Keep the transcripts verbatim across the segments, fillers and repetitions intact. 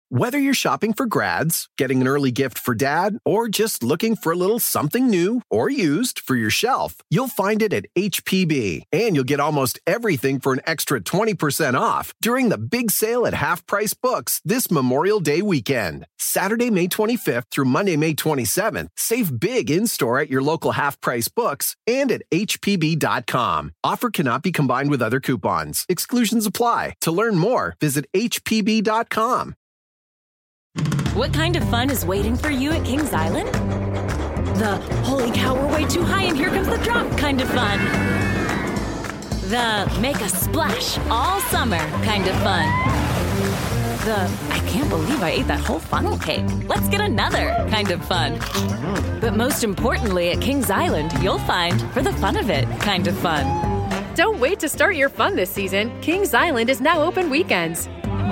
Whether you're shopping for grads, getting an early gift for dad, or just looking for a little something new or used for your shelf, you'll find it at H P B. And you'll get almost everything for an extra twenty percent off during the big sale at Half Price Books this Memorial Day weekend. Saturday, May twenty-fifth through Monday, May twenty-seventh. Save big in-store at your local Half Price Books and at H P B dot com. Offer cannot be combined with other coupons. Exclusions apply. To learn more, visit H P B dot com. What kind of fun is waiting for you at Kings Island? The holy cow, we're way too high and here comes the drop kind of fun. The make a splash all summer kind of fun. The I can't believe I ate that whole funnel cake. Let's get another kind of fun. But most importantly, at Kings Island, you'll find for the fun of it kind of fun. Don't wait to start your fun this season. Kings Island is now open weekends.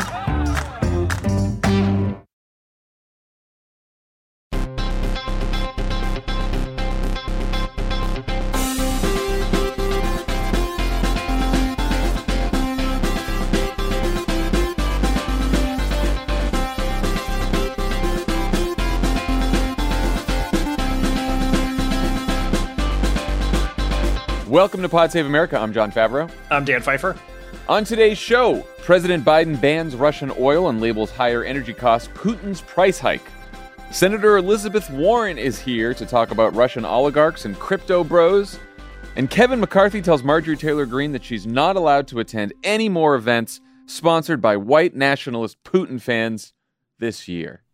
Welcome to Pod Save America. I'm John Favreau. I'm Dan Pfeiffer. On today's show, President Biden bans Russian oil and labels higher energy costs Putin's price hike. Senator Elizabeth Warren is here to talk about Russian oligarchs and crypto bros. And Kevin McCarthy tells Marjorie Taylor Greene that she's not allowed to attend any more events sponsored by white nationalist Putin fans this year.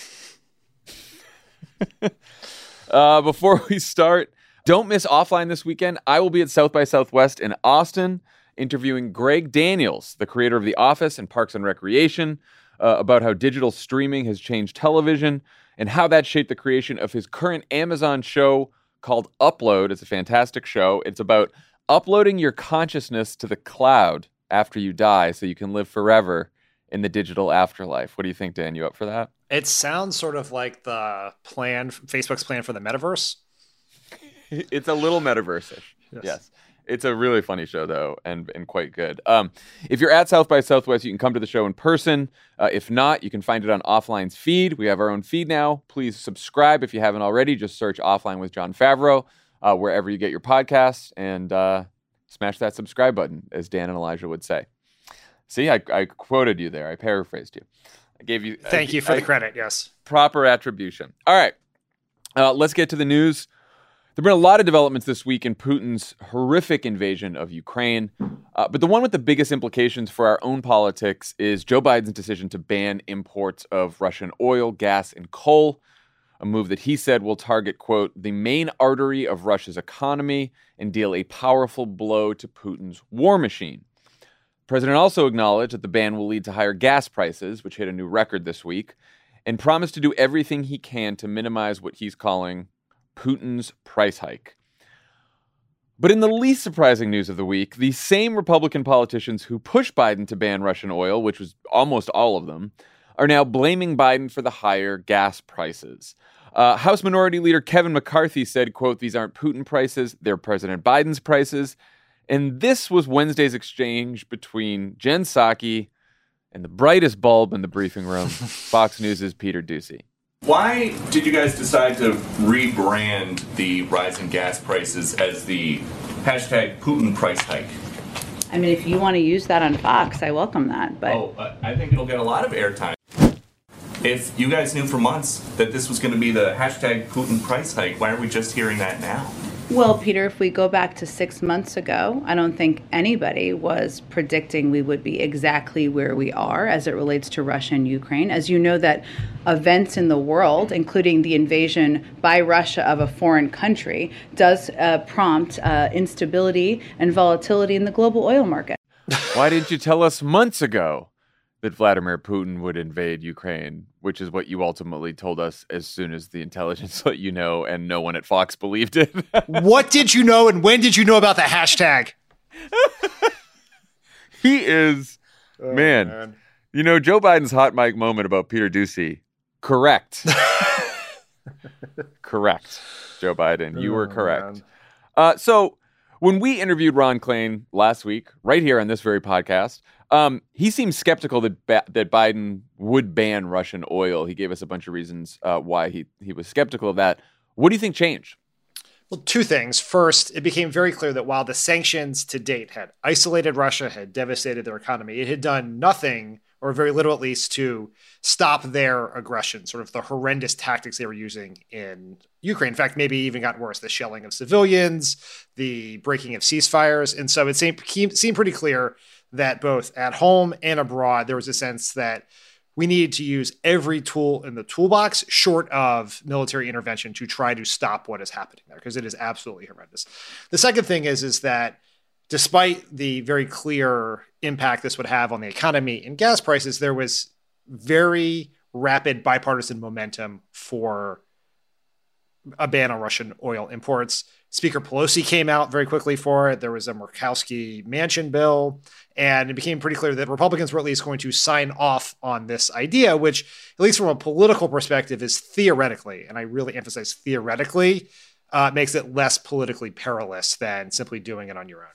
uh, before we start, don't miss Offline this weekend. I will be at South by Southwest in Austin interviewing Greg Daniels, the creator of The Office and Parks and Recreation, uh, about how digital streaming has changed television and how that shaped the creation of his current Amazon show called Upload. It's a fantastic show. It's about uploading your consciousness to the cloud after you die so you can live forever in the digital afterlife. What do you think, Dan? You up for that? It sounds sort of like the plan, Facebook's plan for the metaverse. It's a little metaverse-ish. Yes. yes. It's a really funny show, though, and, and quite good. Um, if you're at South by Southwest, you can come to the show in person. Uh, if not, you can find it on Offline's feed. We have our own feed now. Please subscribe if you haven't already. Just search Offline with John Favreau uh, wherever you get your podcasts, and uh, smash that subscribe button, as Dan and Elijah would say. See, I, I quoted you there. I paraphrased you. I gave you... Thank I, you for I, the credit, yes. Proper attribution. All right. Uh, let's get to the news. There have been a lot of developments this week in Putin's horrific invasion of Ukraine, uh, but the one with the biggest implications for our own politics is Joe Biden's decision to ban imports of Russian oil, gas, and coal, a move that he said will target, quote, the main artery of Russia's economy and deal a powerful blow to Putin's war machine. The president also acknowledged that the ban will lead to higher gas prices, which hit a new record this week, and promised to do everything he can to minimize what he's calling Putin's price hike. But in the least surprising news of the week, the same Republican politicians who pushed Biden to ban Russian oil, which was almost all of them, are now blaming Biden for the higher gas prices. Uh, House Minority Leader Kevin McCarthy said, quote, these aren't Putin prices, they're President Biden's prices. And this was Wednesday's exchange between Jen Psaki and the brightest bulb in the briefing room, Fox News' Peter Doocy. Why did you guys decide to rebrand the rising gas prices as the hashtag Putin price hike? I mean, if you want to use that on Fox, I welcome that. But oh, uh, I think it'll get a lot of airtime. If you guys knew for months that this was going to be the hashtag Putin price hike, why are we just hearing that now? Well, Peter, if we go back to six months ago, I don't think anybody was predicting we would be exactly where we are as it relates to Russia and Ukraine. As you know, that events in the world, including the invasion by Russia of a foreign country, does uh, prompt uh, instability and volatility in the global oil market. Why didn't you tell us months ago that Vladimir Putin would invade Ukraine, which is what you ultimately told us as soon as the intelligence let you know, and no one at Fox believed it? What did you know, and when did you know about the hashtag? He is, oh, man, man. You know, Joe Biden's hot mic moment about Peter Doocy, correct. Correct, Joe Biden. You were correct. Oh, uh, so when we interviewed Ron Klain last week, right here on this very podcast, um, he seemed skeptical that ba- that Biden would ban Russian oil. He gave us a bunch of reasons uh, why he, he was skeptical of that. What do you think changed? Well, two things. First, it became very clear that while the sanctions to date had isolated Russia, had devastated their economy, it had done nothing, or very little at least, to stop their aggression, sort of the horrendous tactics they were using in Ukraine. In fact, maybe even got worse, the shelling of civilians, the breaking of ceasefires. And so it seemed, seemed pretty clear that both at home and abroad, there was a sense that we needed to use every tool in the toolbox short of military intervention to try to stop what is happening there, because it is absolutely horrendous. The second thing is, is that despite the very clear impact this would have on the economy and gas prices, there was very rapid bipartisan momentum for a ban on Russian oil imports. Speaker Pelosi came out very quickly for it. There was a Murkowski Manchin bill, and it became pretty clear that Republicans were at least going to sign off on this idea, which, at least from a political perspective, is theoretically, and I really emphasize theoretically, uh, makes it less politically perilous than simply doing it on your own.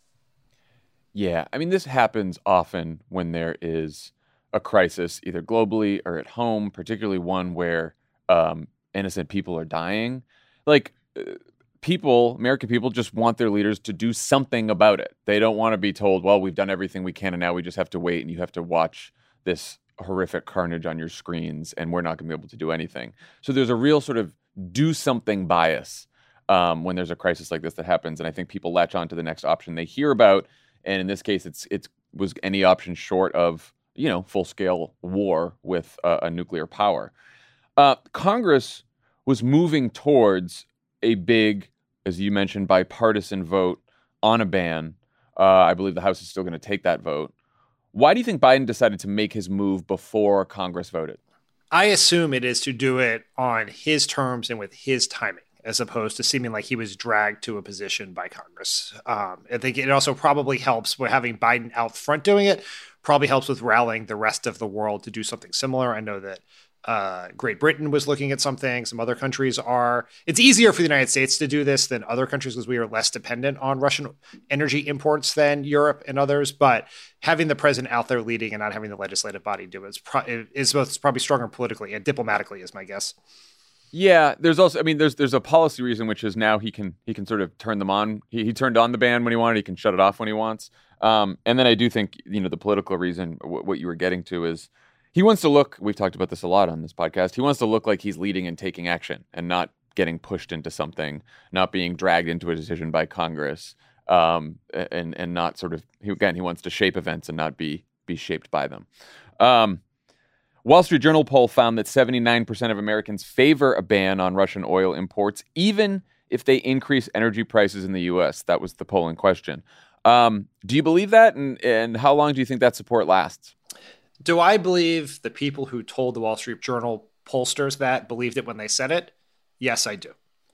Yeah, I mean, this happens often when there is a crisis, either globally or at home, particularly one where um, innocent people are dying. Like, uh, people, American people, just want their leaders to do something about it. They don't want to be told, well, we've done everything we can and now we just have to wait and you have to watch this horrific carnage on your screens and we're not going to be able to do anything. So there's a real sort of do something bias um, when there's a crisis like this that happens. And I think people latch on to the next option they hear about. And in this case, it's it's was any option short of, you know, full-scale war with uh, a nuclear power. Uh, Congress was moving towards a big, as you mentioned, bipartisan vote on a ban. Uh, I believe the House is still going to take that vote. Why do you think Biden decided to make his move before Congress voted? I assume it is to do it on his terms and with his timing, as opposed to seeming like he was dragged to a position by Congress. Um, I think it also probably helps with having Biden out front doing it, probably helps with rallying the rest of the world to do something similar. I know that uh, Great Britain was looking at something. Some other countries are. It's easier for the United States to do this than other countries because we are less dependent on Russian energy imports than Europe and others. But having the president out there leading and not having the legislative body do it is, pro- is both probably stronger politically and diplomatically, is my guess. Yeah, there's also, I mean, there's there's a policy reason, which is now he can he can sort of turn them on. He, he turned on the ban when he wanted. He can shut it off when he wants. Um, and then I do think, you know, the political reason, w- what you were getting to is he wants to look, we've talked about this a lot on this podcast, he wants to look like he's leading and taking action and not getting pushed into something, not being dragged into a decision by Congress, um, and and not sort of, he, again, he wants to shape events and not be be shaped by them. Um Wall Street Journal poll found that seventy-nine percent of Americans favor a ban on Russian oil imports, even if they increase energy prices in the U S. That was the poll in question. Um, do you believe that? And, and how long do you think that support lasts? Do I believe the people who told the Wall Street Journal pollsters that believed it when they said it? Yes, I do.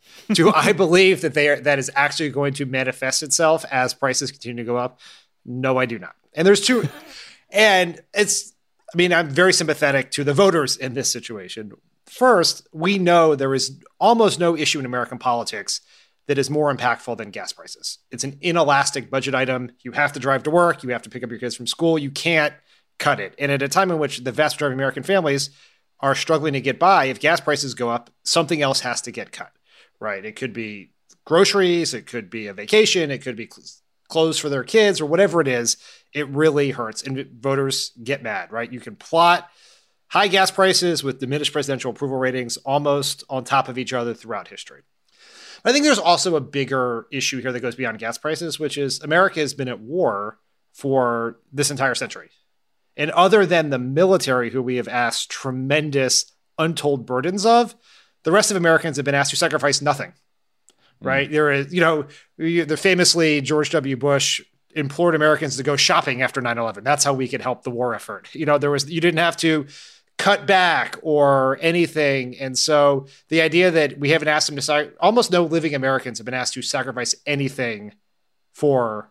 Do I believe that they are, that is actually going to manifest itself as prices continue to go up? No, I do not. And there's two. And it's, I mean, I'm very sympathetic to the voters in this situation. First, we know there is almost no issue in American politics that is more impactful than gas prices. It's an inelastic budget item. You have to drive to work. You have to pick up your kids from school. You can't cut it. And at a time in which the vast majority of American families are struggling to get by, if gas prices go up, something else has to get cut, right? It could be groceries. It could be a vacation. It could be clothes for their kids or whatever it is. It really hurts. And voters get mad, right? You can plot high gas prices with diminished presidential approval ratings almost on top of each other throughout history. I think there's also a bigger issue here that goes beyond gas prices, which is America has been at war for this entire century. And other than the military, who we have asked tremendous untold burdens of, the rest of Americans have been asked to sacrifice nothing. Right. Mm-hmm. There is, you know, the famously George W. Bush implored Americans to go shopping after nine eleven. That's how we could help the war effort. You know, there was, you didn't have to cut back or anything. And so the idea that we haven't asked them to, sac- almost no living Americans have been asked to sacrifice anything for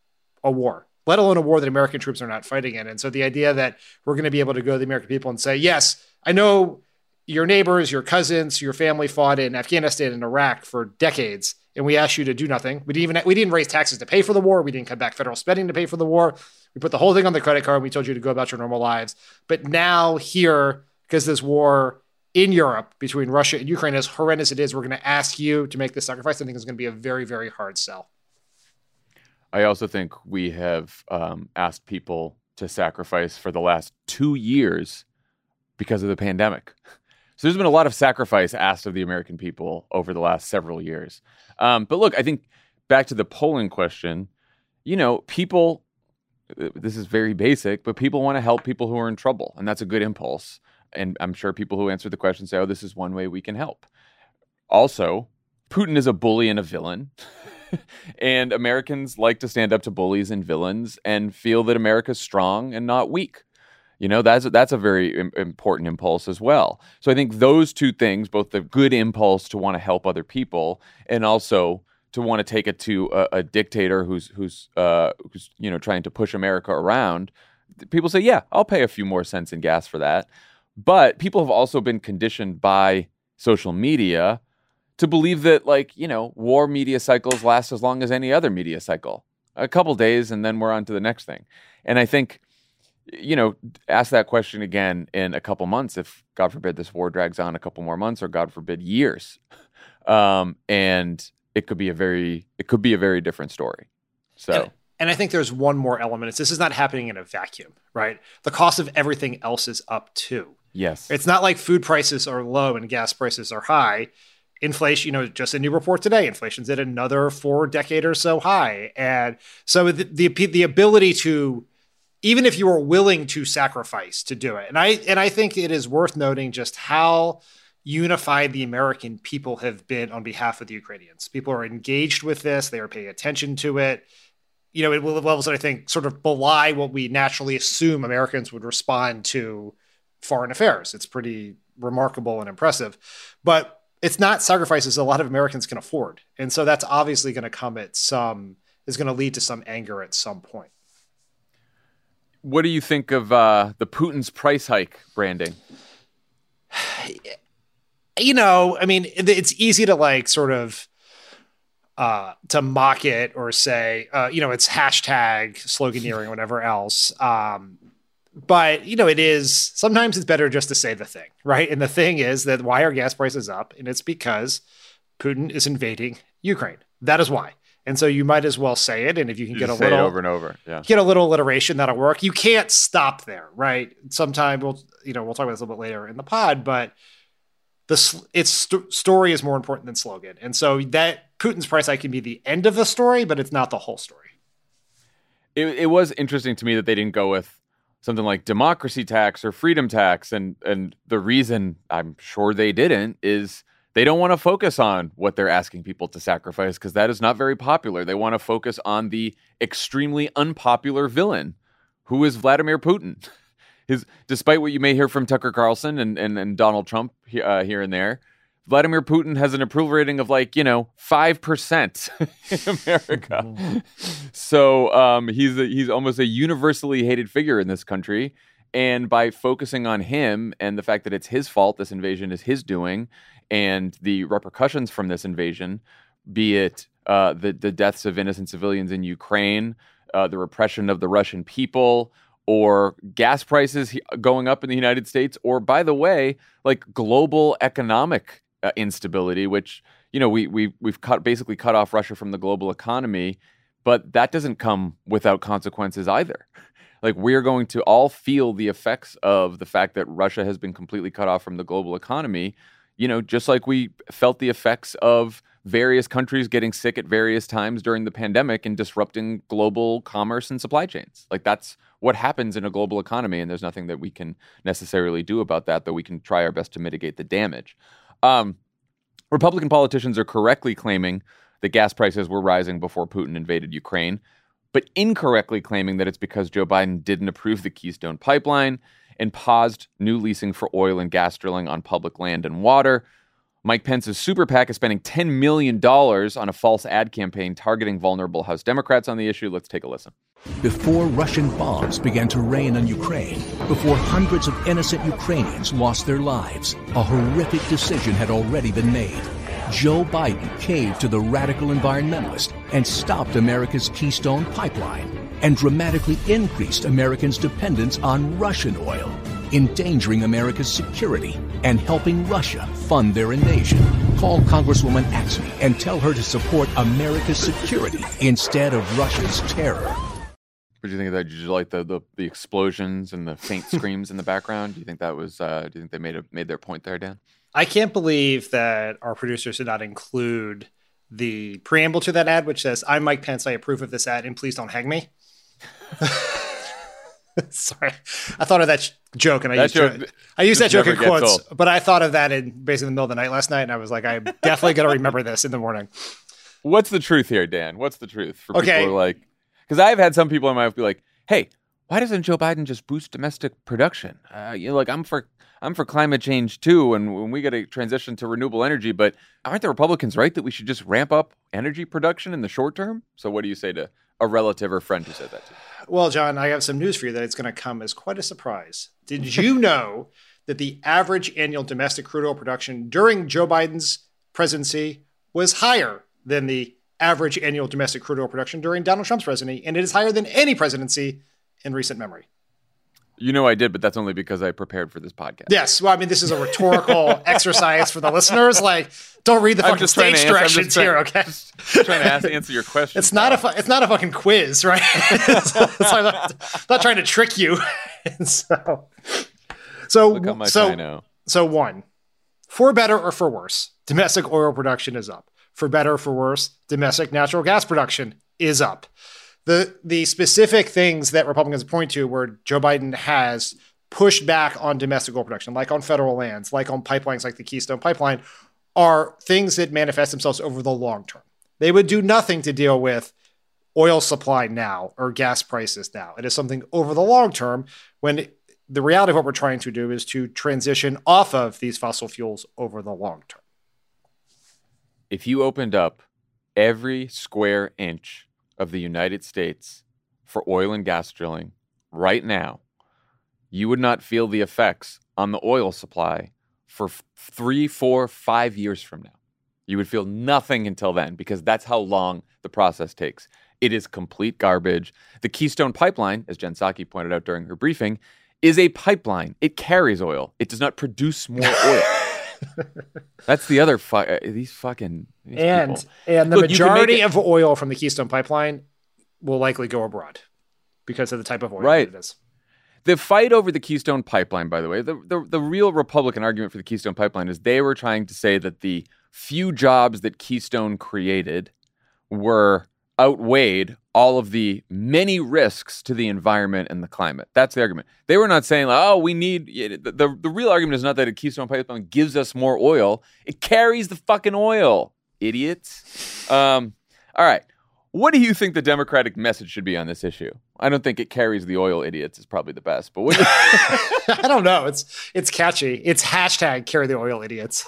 a war, let alone a war that American troops are not fighting in. And so the idea that we're going to be able to go to the American people and say, yes, I know your neighbors, your cousins, your family fought in Afghanistan and Iraq for decades, and we asked you to do nothing. We didn't even we didn't raise taxes to pay for the war. We didn't cut back federal spending to pay for the war. We put the whole thing on the credit card. And we told you to go about your normal lives. But now here, because this war in Europe between Russia and Ukraine, as horrendous it is, we're going to ask you to make this sacrifice. I think it's going to be a very, very hard sell. I also think we have um, asked people to sacrifice for the last two years because of the pandemic. So there's been a lot of sacrifice asked of the American people over the last several years. Um, but look, I think back to the polling question, you know, people, this is very basic, but people want to help people who are in trouble. And that's a good impulse. And I'm sure people who answer the question say, oh, this is one way we can help. Also, Putin is a bully and a villain. And Americans like to stand up to bullies and villains and feel that America's strong and not weak. You know, that's, that's a very im- important impulse as well. So I think those two things, both the good impulse to want to help other people and also to want to take it to a, a dictator who's, who's, uh, who's, you know, trying to push America around, people say, yeah, I'll pay a few more cents in gas for that. But people have also been conditioned by social media to believe that, like, you know, war media cycles last as long as any other media cycle. A couple days and then we're on to the next thing. And I think, you know, ask that question again in a couple months if, God forbid, this war drags on a couple more months or, God forbid, years. Um, and it could be a very, it could be a very different story. So. And, and I think there's one more element. It's, this is not happening in a vacuum, right? The cost of everything else is up too. Yes. It's not like food prices are low and gas prices are high. Inflation, you know, just a new report today, inflation's at another four decade or so high. And so the, the, the ability to, even if you are willing to sacrifice to do it. And I, and I think it is worth noting just how unified the American people have been on behalf of the Ukrainians. People are engaged with this. They are paying attention to it. You know, at levels that I think sort of belie what we naturally assume Americans would respond to foreign affairs. It's pretty remarkable and impressive, but it's not sacrifices a lot of Americans can afford. And so that's obviously going to come at some, is going to lead to some anger at some point. What do you think of uh, the Putin's price hike branding? You know, I mean, it's easy to like sort of uh, to mock it or say, uh, you know, it's hashtag sloganeering or whatever else. Um, but, you know, it is sometimes it's better just to say the thing, right? And the thing is that why are gas prices up? And it's because Putin is invading Ukraine. That is why. And so you might as well say it. And if you can you get a say little it over and over, yeah, get a little alliteration, that'll work. You can't stop there, right? Sometime we'll, you know, we'll talk about this a little bit later in the pod, but the its st- story is more important than slogan. And so that Putin's price hike can be the end of the story, but it's not the whole story. It, it was interesting to me that they didn't go with something like democracy tax or freedom tax. And, and the reason I'm sure they didn't is they don't want to focus on what they're asking people to sacrifice because that is not very popular. They want to focus on the extremely unpopular villain, who is Vladimir Putin. His, despite what you may hear from Tucker Carlson and, and, and Donald Trump uh, here and there, Vladimir Putin has an approval rating of like, you know, five percent in America. So um, he's a, he's almost a universally hated figure in this country. And by focusing on him and the fact that it's his fault, this invasion is his doing, and the repercussions from this invasion, be it uh, the, the deaths of innocent civilians in Ukraine, uh, the repression of the Russian people, or gas prices going up in the United States, or, by the way, like global economic uh, instability, which, you know, we, we, we've cut basically cut off Russia from the global economy, but that doesn't come without consequences either. Like, we're going to all feel the effects of the fact that Russia has been completely cut off from the global economy, you know, just like we felt the effects of various countries getting sick at various times during the pandemic and disrupting global commerce and supply chains. Like, that's what happens in a global economy, and there's nothing that we can necessarily do about that, though we can try our best to mitigate the damage. Um, Republican politicians are correctly claiming that gas prices were rising before Putin invaded Ukraine, but incorrectly claiming that it's because Joe Biden didn't approve the Keystone Pipeline and paused new leasing for oil and gas drilling on public land and water. Mike Pence's super PAC is spending ten million dollars on a false ad campaign targeting vulnerable House Democrats on the issue. Let's take a listen. Before Russian bombs began to rain on Ukraine, before hundreds of innocent Ukrainians lost their lives, a horrific decision had already been made. Joe Biden caved to the radical environmentalist and stopped America's Keystone Pipeline and dramatically increased Americans' dependence on Russian oil, endangering America's security and helping Russia fund their invasion. Call Congresswoman Axne and tell her to support America's security instead of Russia's terror. What do you think of that? Did you like the, the, the explosions and the faint screams in the background? Do you think that was? Uh, do you think they made a, made their point there, Dan? I can't believe that our producers did not include the preamble to that ad, which says, "I'm Mike Pence. I approve of this ad, and please don't hang me." Sorry, I thought of that sh- joke, and I that used joke, jo- I used that joke in quotes. Old. But I thought of that in basically the middle of the night last night, and I was like, I'm definitely going to remember this in the morning. What's the truth here, Dan? What's the truth for okay. people who are like? Because I've had some people in my life be like, "Hey, why doesn't Joe Biden just boost domestic production? Uh, you know, like I'm for I'm for climate change too, and when we got to transition to renewable energy, but aren't the Republicans right that we should just ramp up energy production in the short term?" So, what do you say to a relative or friend who said that to you? Well, John, I have some news for you that it's going to come as quite a surprise. Did you know that the average annual domestic crude oil production during Joe Biden's presidency was higher than the average annual domestic crude oil production during Donald Trump's presidency, and it is higher than any presidency in recent memory? You know I did, but that's only because I prepared for this podcast. Yes. Well, I mean, this is a rhetorical exercise for the listeners. Like, don't read the I'm fucking stage answer, directions trying, here, okay? Just trying to ask, answer your question. It's not a fu- it's not a fucking quiz, right? it's, it's like, I'm not, I'm not trying to trick you. and so, so, Look how much so, I know. So one, for better or for worse, domestic oil production is up. For better or for worse, domestic natural gas production is up. The the specific things that Republicans point to where Joe Biden has pushed back on domestic oil production, like on federal lands, like on pipelines like the Keystone Pipeline, are things that manifest themselves over the long term. They would do nothing to deal with oil supply now or gas prices now. It is something over the long term when the reality of what we're trying to do is to transition off of these fossil fuels over the long term. If you opened up every square inch of the United States for oil and gas drilling right now, you would not feel the effects on the oil supply for f- three, four, five years from now. You would feel nothing until then because that's how long the process takes. It is complete garbage. The Keystone Pipeline, as Jen Psaki pointed out during her briefing, is a pipeline. It carries oil. It does not produce more oil. That's the other fu- uh, these fucking these and people. and the Look, majority it, of oil from the Keystone Pipeline will likely go abroad because of the type of oil right. it is. The fight over the Keystone Pipeline, by the way, the, the the real Republican argument for the Keystone Pipeline is they were trying to say that the few jobs that Keystone created were outweighed all of the many risks to the environment and the climate. That's the argument. They were not saying, like, oh, we need... The, the, the real argument is not that a Keystone Pipeline gives us more oil. It carries the fucking oil, idiots. Um, all right. What do you think the Democratic message should be on this issue? I don't think it carries the oil, idiots is probably the best. But what do you... I don't know. It's it's catchy. It's hashtag carry the oil, idiots.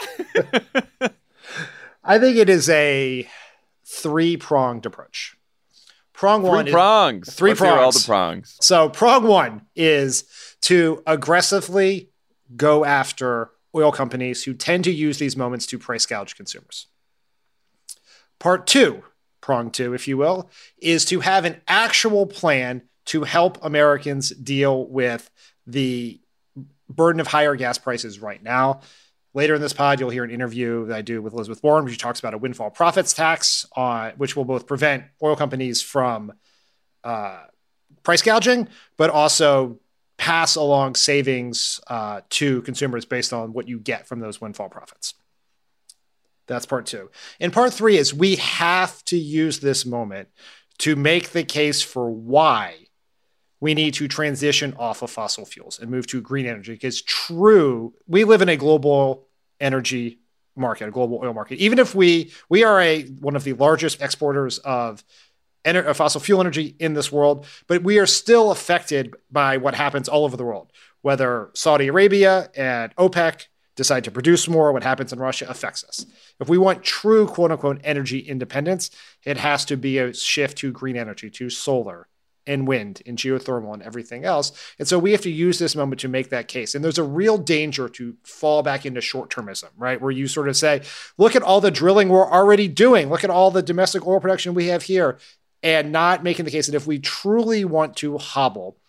I think it is a three-pronged approach. Prong three one prongs. Is, three Let's hear prongs. all the prongs. So prong one is to aggressively go after oil companies who tend to use these moments to price gouge consumers. Part two, prong two, if you will, is to have an actual plan to help Americans deal with the burden of higher gas prices right now. Later in this pod, you'll hear an interview that I do with Elizabeth Warren, where she talks about a windfall profits tax, uh, which will both prevent oil companies from uh, price gouging, but also pass along savings uh, to consumers based on what you get from those windfall profits. That's part two. And part three is we have to use this moment to make the case for why we need to transition off of fossil fuels and move to green energy. Because true, we live in a global energy market, a global oil market. Even if we we are a one of the largest exporters of, ener- of fossil fuel energy in this world, but we are still affected by what happens all over the world. Whether Saudi Arabia and OPEC decide to produce more, what happens in Russia affects us. If we want true quote unquote energy independence, it has to be a shift to green energy, to solar and wind and geothermal and everything else. And so we have to use this moment to make that case. And there's a real danger to fall back into short-termism, right? Where you sort of say, look at all the drilling we're already doing. Look at all the domestic oil production we have here, and not making the case that if we truly want to hobble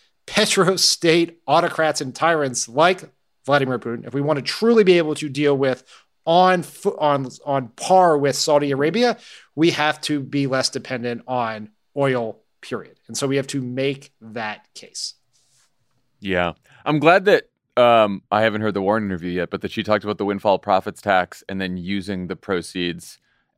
petro-state autocrats and tyrants like Vladimir Putin, if we want to truly be able to deal with on on on par with Saudi Arabia, we have to be less dependent on oil, period. And so we have to make that case. Yeah. I'm glad that um, I haven't heard the Warren interview yet, but that she talked about the windfall profits tax and then using the proceeds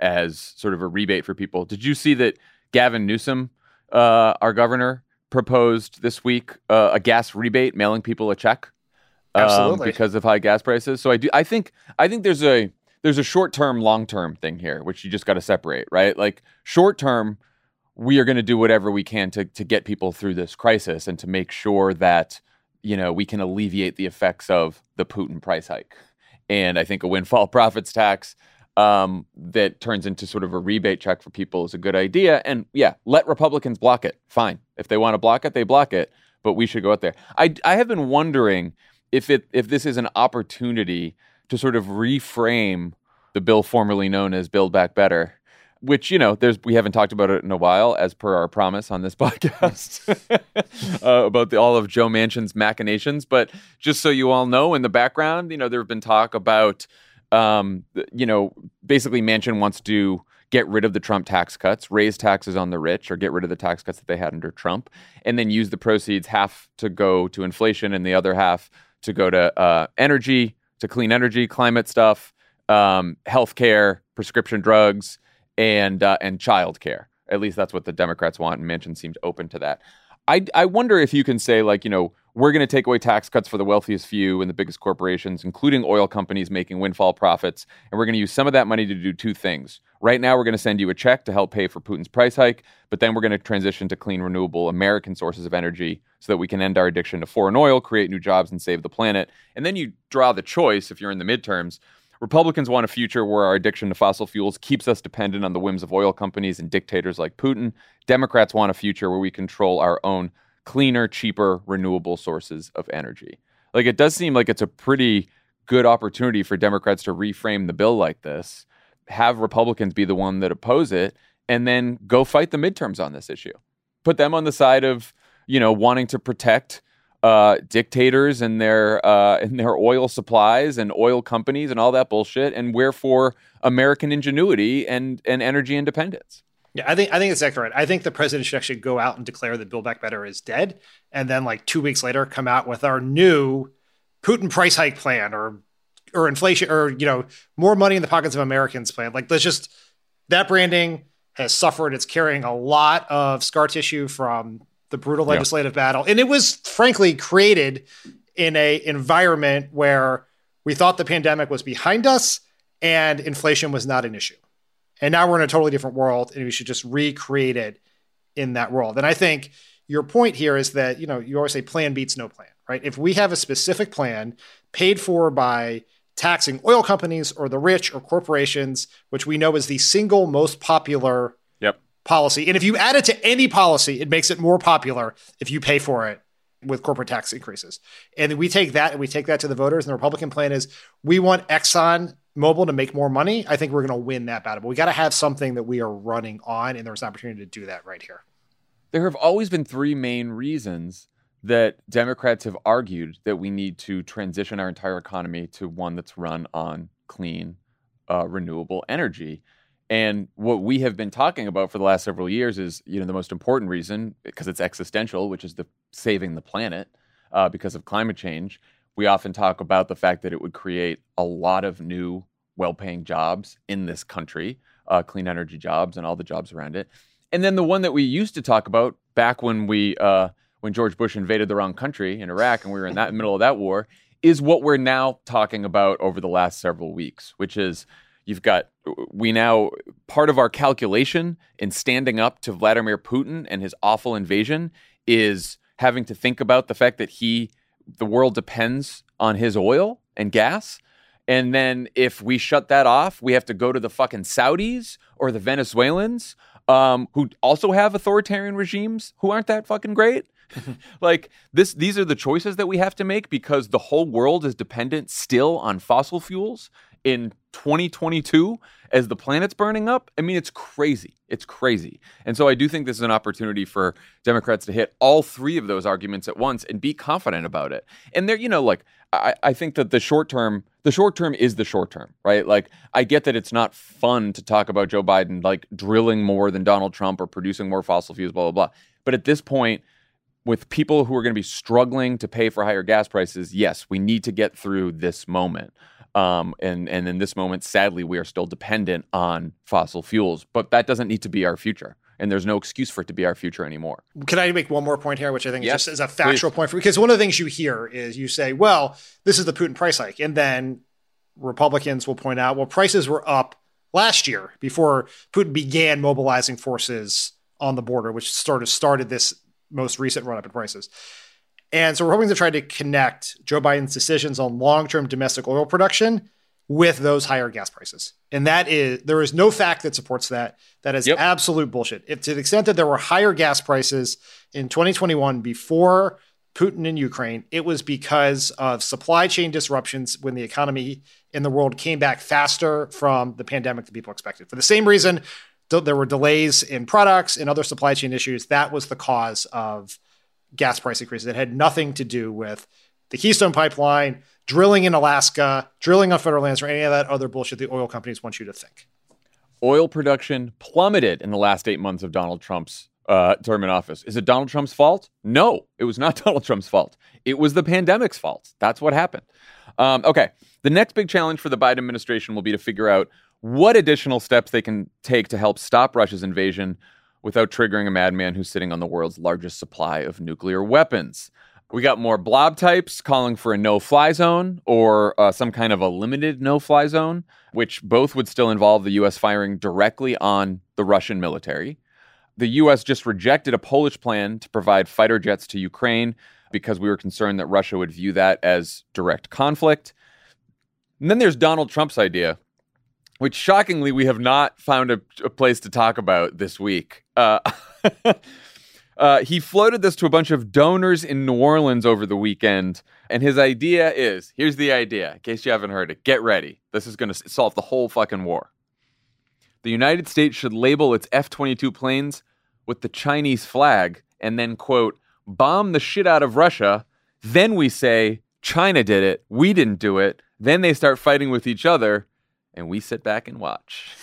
as sort of a rebate for people. Did you see that Gavin Newsom, uh, our governor, proposed this week uh, a gas rebate, mailing people a check? Absolutely. Um, because of high gas prices. So I do. I think. I think there's a there's a short term, long term thing here, which you just got to separate, right? Like short term, we are going to do whatever we can to to get people through this crisis and to make sure that you know we can alleviate the effects of the Putin price hike. And I think a windfall profits tax um, that turns into sort of a rebate check for people is a good idea. And yeah, let Republicans block it. Fine, if they want to block it, they block it. But we should go out there. I I have been wondering if it if this is an opportunity to sort of reframe the bill formerly known as Build Back Better, which, you know, there's we haven't talked about it in a while, as per our promise on this podcast, uh, about the, all of Joe Manchin's machinations. But just so you all know, in the background, you know, there have been talk about, um, you know, basically Manchin wants to get rid of the Trump tax cuts, raise taxes on the rich, or get rid of the tax cuts that they had under Trump, and then use the proceeds half to go to inflation and the other half to go to uh, energy, to clean energy, climate stuff, um, healthcare, prescription drugs, and uh, and childcare. At least that's what the Democrats want, and Manchin seemed open to that. I I wonder if you can say, like, you know, we're going to take away tax cuts for the wealthiest few and the biggest corporations, including oil companies making windfall profits, and we're going to use some of that money to do two things. Right now, we're going to send you a check to help pay for Putin's price hike, but then we're going to transition to clean, renewable American sources of energy so that we can end our addiction to foreign oil, create new jobs, and save the planet. And then you draw the choice, if you're in the midterms. Republicans want a future where our addiction to fossil fuels keeps us dependent on the whims of oil companies and dictators like Putin. Democrats want a future where we control our own cleaner, cheaper, renewable sources of energy. Like, it does seem like it's a pretty good opportunity for Democrats to reframe the bill like this, have Republicans be the one that oppose it, and then go fight the midterms on this issue. Put them on the side of, you know, wanting to protect uh, dictators and their uh, and their oil supplies and oil companies and all that bullshit, and wherefore American ingenuity and, and energy independence. Yeah, I think I think it's exactly right. I think the president should actually go out and declare that Build Back Better is dead, and then like two weeks later come out with our new Putin price hike plan, or or inflation, or you know, more money in the pockets of Americans plan. Like, let's just, that branding has suffered. It's carrying a lot of scar tissue from the brutal legislative yeah. battle, and it was frankly created in a environment where we thought the pandemic was behind us and inflation was not an issue. And now we're in a totally different world, and we should just recreate it in that world. And I think your point here is that, you know, you always say plan beats no plan, right? If we have a specific plan paid for by taxing oil companies or the rich or corporations, which we know is the single most popular yep. policy. And if you add it to any policy, it makes it more popular if you pay for it with corporate tax increases. And we take that and we take that to the voters. And the Republican plan is, we want Exxon Mobil to make more money. I think we're going to win that battle. But we got to have something that we are running on, and there's an opportunity to do that right here. There have always been three main reasons that Democrats have argued that we need to transition our entire economy to one that's run on clean, uh, renewable energy. And what we have been talking about for the last several years is, you know, the most important reason, because it's existential, which is the saving the planet uh, because of climate change. We often talk about the fact that it would create a lot of new, well-paying jobs in this country, uh, clean energy jobs and all the jobs around it. And then the one that we used to talk about back when we, uh, when George Bush invaded the wrong country in Iraq and we were in that middle of that war, is what we're now talking about over the last several weeks, which is you've got, we now, part of our calculation in standing up to Vladimir Putin and his awful invasion is having to think about the fact that he, the world depends on his oil and gas. And then if we shut that off, we have to go to the fucking Saudis or the Venezuelans um, who also have authoritarian regimes who aren't that fucking great. Like this, these are the choices that we have to make because the whole world is dependent still on fossil fuels in twenty twenty-two as the planet's burning up. I mean, it's crazy. It's crazy. And so I do think this is an opportunity for Democrats to hit all three of those arguments at once and be confident about it. And they're, you know, like, I, I think that the short term, the short term is the short term, right? Like, I get that it's not fun to talk about Joe Biden, like, drilling more than Donald Trump or producing more fossil fuels, blah, blah, blah. But at this point, with people who are going to be struggling to pay for higher gas prices, yes, we need to get through this moment. Um, and, and in this moment, sadly, we are still dependent on fossil fuels. But that doesn't need to be our future. And there's no excuse for it to be our future anymore. Can I make one more point here, which I think yes, just is a factual please. point for because one of the things you hear is you say, well, this is the Putin price hike. And then Republicans will point out, well, prices were up last year before Putin began mobilizing forces on the border, which sort of started this most recent run up in prices. And so we're hoping to try to connect Joe Biden's decisions on long-term domestic oil production with those higher gas prices. And that is, there is no fact that supports that. That is yep. absolute bullshit. If to the extent that there were higher gas prices in twenty twenty-one before Putin in Ukraine, it was because of supply chain disruptions when the economy in the world came back faster from the pandemic than people expected. For the same reason, there were delays in products and other supply chain issues. That was the cause of gas price increases. It had nothing to do with the Keystone Pipeline, drilling in Alaska, drilling on federal lands, or any of that other bullshit the oil companies want you to think. Oil production plummeted in the last eight months of Donald Trump's uh, term in office. Is it Donald Trump's fault? No, it was not Donald Trump's fault. It was the pandemic's fault. That's what happened. Um, okay, the next big challenge for the Biden administration will be to figure out what additional steps they can take to help stop Russia's invasion without triggering a madman who's sitting on the world's largest supply of nuclear weapons. We got more blob types calling for a no-fly zone or uh, some kind of a limited no-fly zone, which both would still involve the U S firing directly on the Russian military. The U S just rejected a Polish plan to provide fighter jets to Ukraine because we were concerned that Russia would view that as direct conflict. And then there's Donald Trump's idea, which shockingly we have not found a, a place to talk about this week. Uh, uh, he floated this to a bunch of donors in New Orleans over the weekend. And his idea is, here's the idea, in case you haven't heard it, get ready. This is going to solve the whole fucking war. The United States should label its F twenty-two planes with the Chinese flag and then, quote, bomb the shit out of Russia. Then we say, China did it. We didn't do it. Then they start fighting with each other. And we sit back and watch.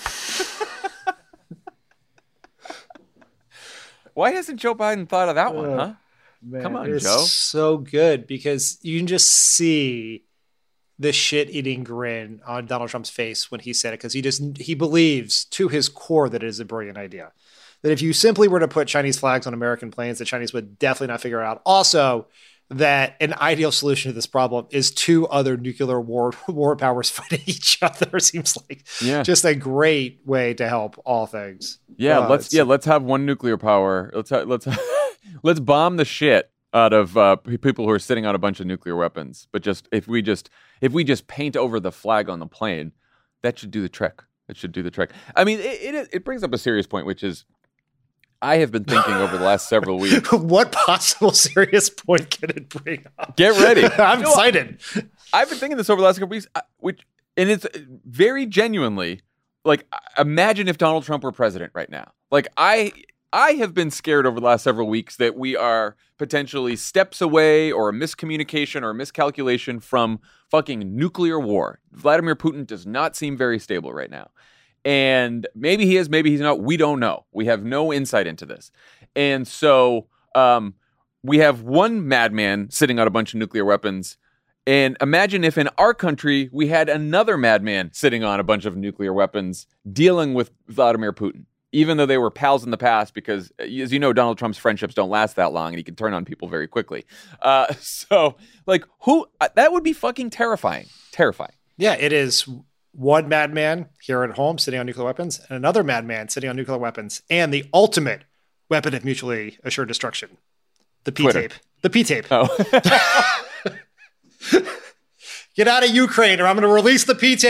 Why hasn't Joe Biden thought of that one, huh? Man, Come on, it's Joe. So good because you can just see the shit-eating grin on Donald Trump's face when he said it because he just he believes to his core that it is a brilliant idea. That if you simply were to put Chinese flags on American planes, the Chinese would definitely not figure it out. Also, that an ideal solution to this problem is two other nuclear war war powers fighting each other. Seems like yeah. just a great way to help all things. Yeah, uh, let's yeah let's have one nuclear power. Let's ha- let's let's bomb the shit out of uh, people who are sitting on a bunch of nuclear weapons. But just if we just if we just paint over the flag on the plane, that should do the trick. It should do the trick. I mean, it it, it brings up a serious point, which is, I have been thinking over the last several weeks. What possible serious point can it bring up? Get ready. I'm no, excited. I've been thinking this over the last couple weeks, which, and it's very genuinely, like, imagine if Donald Trump were president right now. Like, I, I have been scared over the last several weeks that we are potentially steps away or a miscommunication or a miscalculation from fucking nuclear war. Vladimir Putin does not seem very stable right now. And maybe he is, maybe he's not. We don't know. We have no insight into this. And so um, we have one madman sitting on a bunch of nuclear weapons. And imagine if in our country we had another madman sitting on a bunch of nuclear weapons dealing with Vladimir Putin, even though they were pals in the past, because, as you know, Donald Trump's friendships don't last that long and he can turn on people very quickly. Uh, so, like, who that would be fucking terrifying. Terrifying. Yeah, it is. One madman here at home sitting on nuclear weapons and another madman sitting on nuclear weapons and the ultimate weapon of mutually assured destruction, the P-tape. The P-tape. Oh. Get out of Ukraine or I'm going to release the P-tape.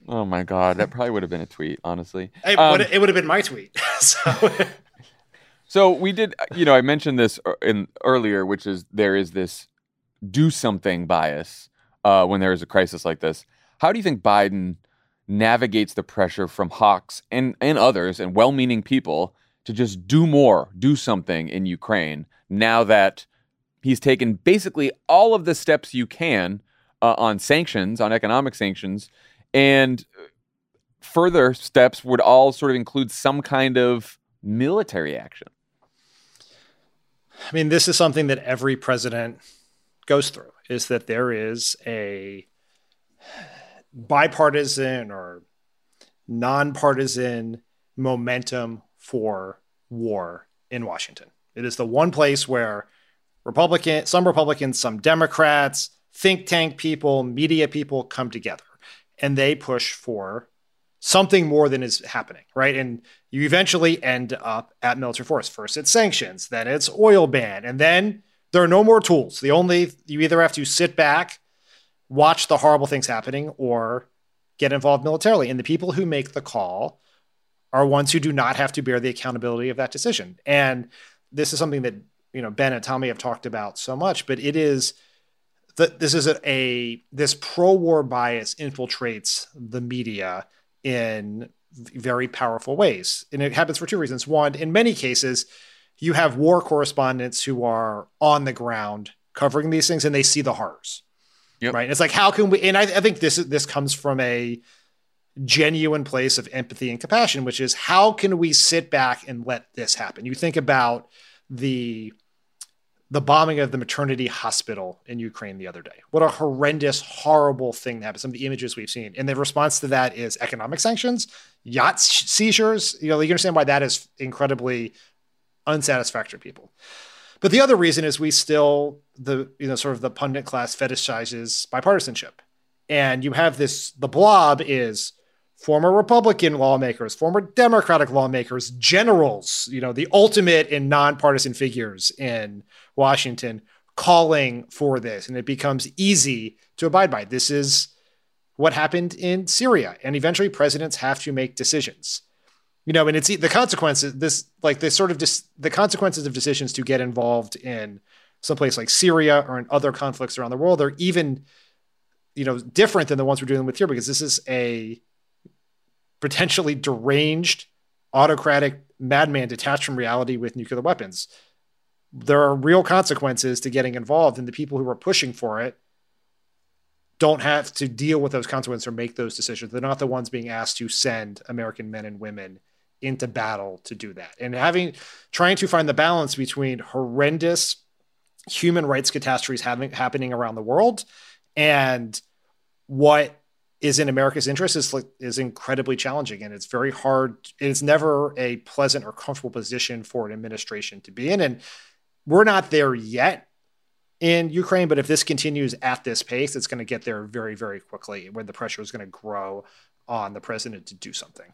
Oh my God, that probably would have been a tweet, honestly. It, Um, would, it would have been my tweet. so, So we did, you know, I mentioned this in earlier, which is there is this do something bias uh, when there is a crisis like this. How do you think Biden navigates the pressure from hawks and, and others and well-meaning people to just do more, do something in Ukraine now that he's taken basically all of the steps you can uh, on sanctions, on economic sanctions, and further steps would all sort of include some kind of military action? I mean, this is something that every president goes through, is that there is a bipartisan or nonpartisan momentum for war in Washington. It is the one place where Republican, some Republicans, some Democrats, think tank people, media people come together and they push for something more than is happening, right? And you eventually end up at military force. First it's sanctions, then it's oil ban, and then there are no more tools. The only, you either have to sit back, watch the horrible things happening, or get involved militarily. And the people who make the call are ones who do not have to bear the accountability of that decision. And this is something that, you know, Ben and Tommy have talked about so much, but it is that this is a, a this pro-war bias infiltrates the media in very powerful ways. And it happens for two reasons. One, in many cases, you have war correspondents who are on the ground covering these things and they see the horrors. Yep. Right. And it's like, how can we, and I, I think this this comes from a genuine place of empathy and compassion, which is how can we sit back and let this happen? You think about the the bombing of the maternity hospital in Ukraine the other day. What a horrendous, horrible thing that happened. Some of the images we've seen. And the response to that is economic sanctions, yacht seizures. You know, you understand why that is incredibly unsatisfactory to people. But the other reason is we still, the, you know, sort of the pundit class fetishizes bipartisanship. And you have this, the blob is former Republican lawmakers, former Democratic lawmakers, generals, you know, the ultimate in nonpartisan figures in Washington calling for this. And it becomes easy to abide by. This is what happened in Syria. And eventually presidents have to make decisions, you know, and it's the consequences, this, like this sort of dis, the consequences of decisions to get involved in someplace like Syria or in other conflicts around the world are even, you know, different than the ones we're dealing with here, because this is a potentially deranged, autocratic madman detached from reality with nuclear weapons. There are real consequences to getting involved, and the people who are pushing for it don't have to deal with those consequences or make those decisions. They're not the ones being asked to send American men and women into battle to do that. And having, trying to find the balance between horrendous human rights catastrophes having, happening around the world and what is in America's interest is like, is incredibly challenging. And it's very hard. It's never a pleasant or comfortable position for an administration to be in. And we're not there yet in Ukraine, but if this continues at this pace, it's going to get there very, very quickly, where the pressure is going to grow on the president to do something.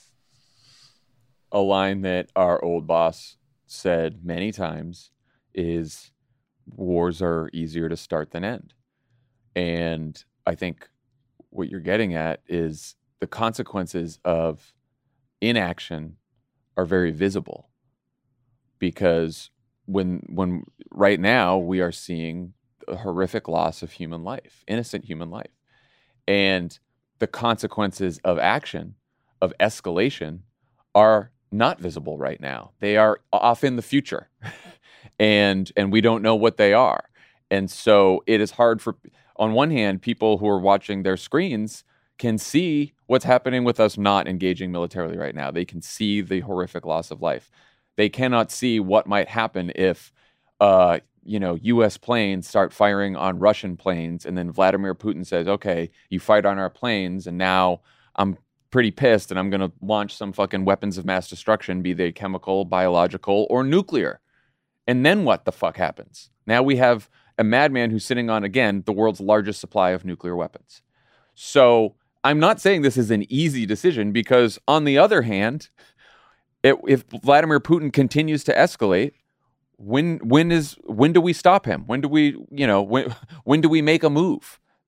A line that our old boss said many times is wars are easier to start than end. And I think what you're getting at is the consequences of inaction are very visible, because when when right now we are seeing a horrific loss of human life, innocent human life, and the consequences of action, of escalation, are not visible right now. They are off in the future, and and we don't know what they are. And so it is hard for, on one hand, people who are watching their screens can see what's happening with us not engaging militarily right now. They can see the horrific loss of life. They cannot see what might happen if, uh, you know, U S planes start firing on Russian planes, and then Vladimir Putin says, okay, you fired on our planes, and now I'm pretty pissed, and I'm going to launch some fucking weapons of mass destruction, be they chemical, biological, or nuclear. And then what the fuck happens? Now we have a madman who's sitting on, again, the world's largest supply of nuclear weapons. So I'm not saying this is an easy decision, because on the other hand, it, if Vladimir Putin continues to escalate, when when is when do we stop him? When do we, you know, when when do we make a move?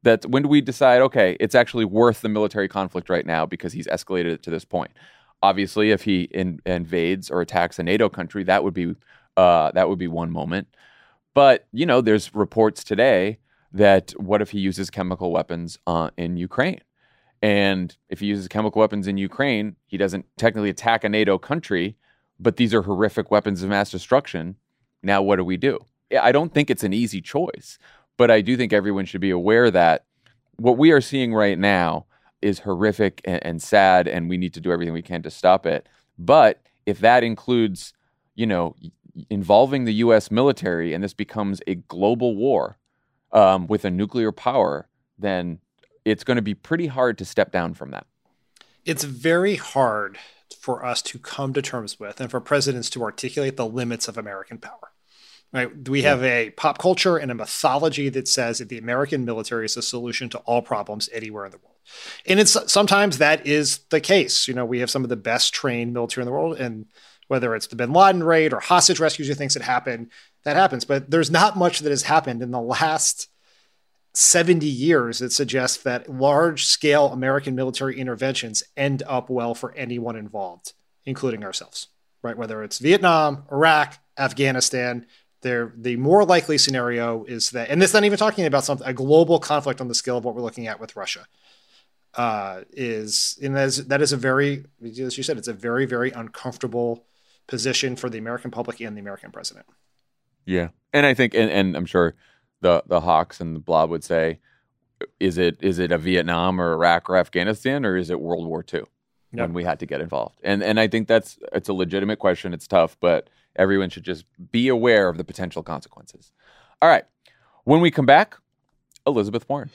That when do we decide, okay, it's actually worth the military conflict right now because he's escalated it to this point? Obviously, if he in, invades or attacks a NATO country, that would be uh, that would be one moment. But, you know, there's reports today that what if he uses chemical weapons uh, in Ukraine? And if he uses chemical weapons in Ukraine, he doesn't technically attack a NATO country, but these are horrific weapons of mass destruction. Now, what do we do? I don't think it's an easy choice, but I do think everyone should be aware that what we are seeing right now is horrific and, and sad, and we need to do everything we can to stop it. But if that includes, you know, involving the U S military and this becomes a global war um, with a nuclear power, then it's going to be pretty hard to step down from that. It's very hard for us to come to terms with and for presidents to articulate the limits of American power. Right? We have a pop culture and a mythology that says that the American military is a solution to all problems anywhere in the world. And it's sometimes that is the case. You know, we have some of the best trained military in the world, and whether it's the bin Laden raid or hostage rescues or things that happen, that happens. But there's not much that has happened in the last seventy years that suggests that large-scale American military interventions end up well for anyone involved, including ourselves, right? Whether it's Vietnam, Iraq, Afghanistan, they're, the more likely scenario is that, and this is not even talking about something, a global conflict on the scale of what we're looking at with Russia, uh, is, and that is, that is a very, as you said, it's a very, very uncomfortable position for the American public and the American president. Yeah. And I think, and, and I'm sure the, the Hawks and the Blob would say, is it is it a Vietnam or Iraq or Afghanistan, or is it World War Two yep. when we had to get involved? And and I think that's, it's a legitimate question. It's tough, but everyone should just be aware of the potential consequences. All right. When we come back, Elizabeth Warren.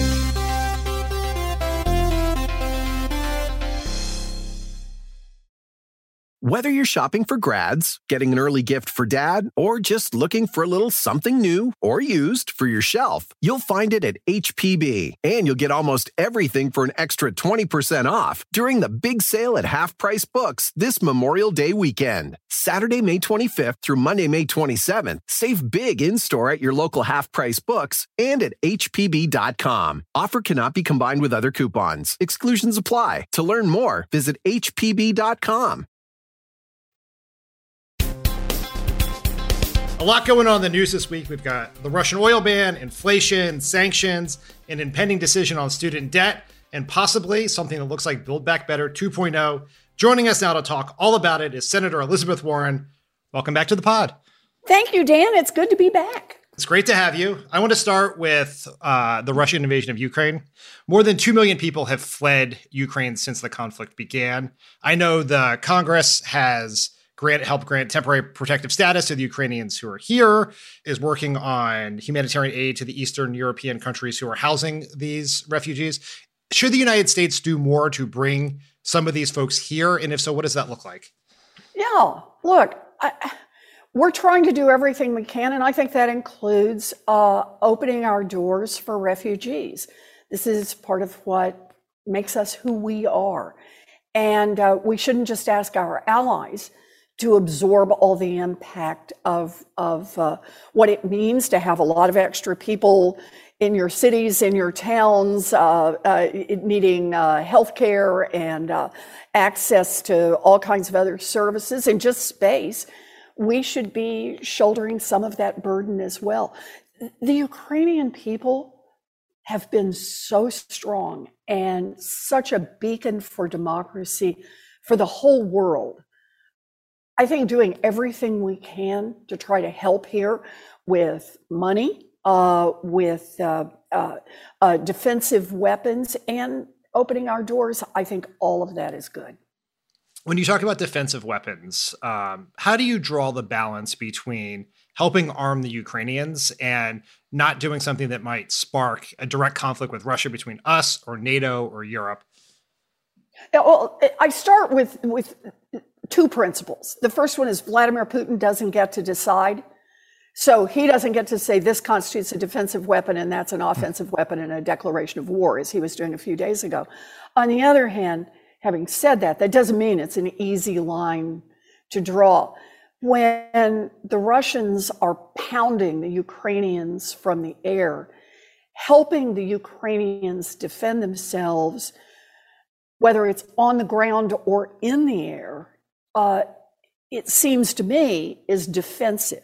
Whether you're shopping for grads, getting an early gift for dad, or just looking for a little something new or used for your shelf, you'll find it at H P B. And you'll get almost everything for an extra twenty percent off during the big sale at Half Price Books this Memorial Day weekend. Saturday, May twenty-fifth through Monday, May twenty-seventh. Save big in-store at your local Half Price Books and at H P B dot com. Offer cannot be combined with other coupons. Exclusions apply. To learn more, visit H P B dot com. A lot going on in the news this week. We've got the Russian oil ban, inflation, sanctions, an impending decision on student debt, and possibly something that looks like Build Back Better two point oh. Joining us now to talk all about it is Senator Elizabeth Warren. Welcome back to the pod. Thank you, Dan. It's good to be back. It's great to have you. I want to start with uh, the Russian invasion of Ukraine. More than two million people have fled Ukraine since the conflict began. I know the Congress has grant help grant temporary protective status to the Ukrainians who are here, is working on humanitarian aid to the Eastern European countries who are housing these refugees. Should the United States do more to bring some of these folks here? And if so, what does that look like? Yeah, look, I, we're trying to do everything we can. And I think that includes uh, opening our doors for refugees. This is part of what makes us who we are. And uh, we shouldn't just ask our allies to absorb all the impact of, of uh, what it means to have a lot of extra people in your cities, in your towns, uh, uh, needing uh, healthcare and uh, access to all kinds of other services and just space. We should be shouldering some of that burden as well. The Ukrainian people have been so strong and such a beacon for democracy for the whole world. I think doing everything we can to try to help here with money, uh, with uh, uh, uh, defensive weapons, and opening our doors, I think all of that is good. When you talk about defensive weapons, um, how do you draw the balance between helping arm the Ukrainians and not doing something that might spark a direct conflict with Russia between us or NATO or Europe? Well, I start with with two principles. The first one is Vladimir Putin doesn't get to decide. So he doesn't get to say this constitutes a defensive weapon and that's an offensive weapon in a declaration of war, as he was doing a few days ago. On the other hand, having said that, that doesn't mean it's an easy line to draw. When the Russians are pounding the Ukrainians from the air, helping the Ukrainians defend themselves, whether it's on the ground or in the air, uh, it seems to me is defensive.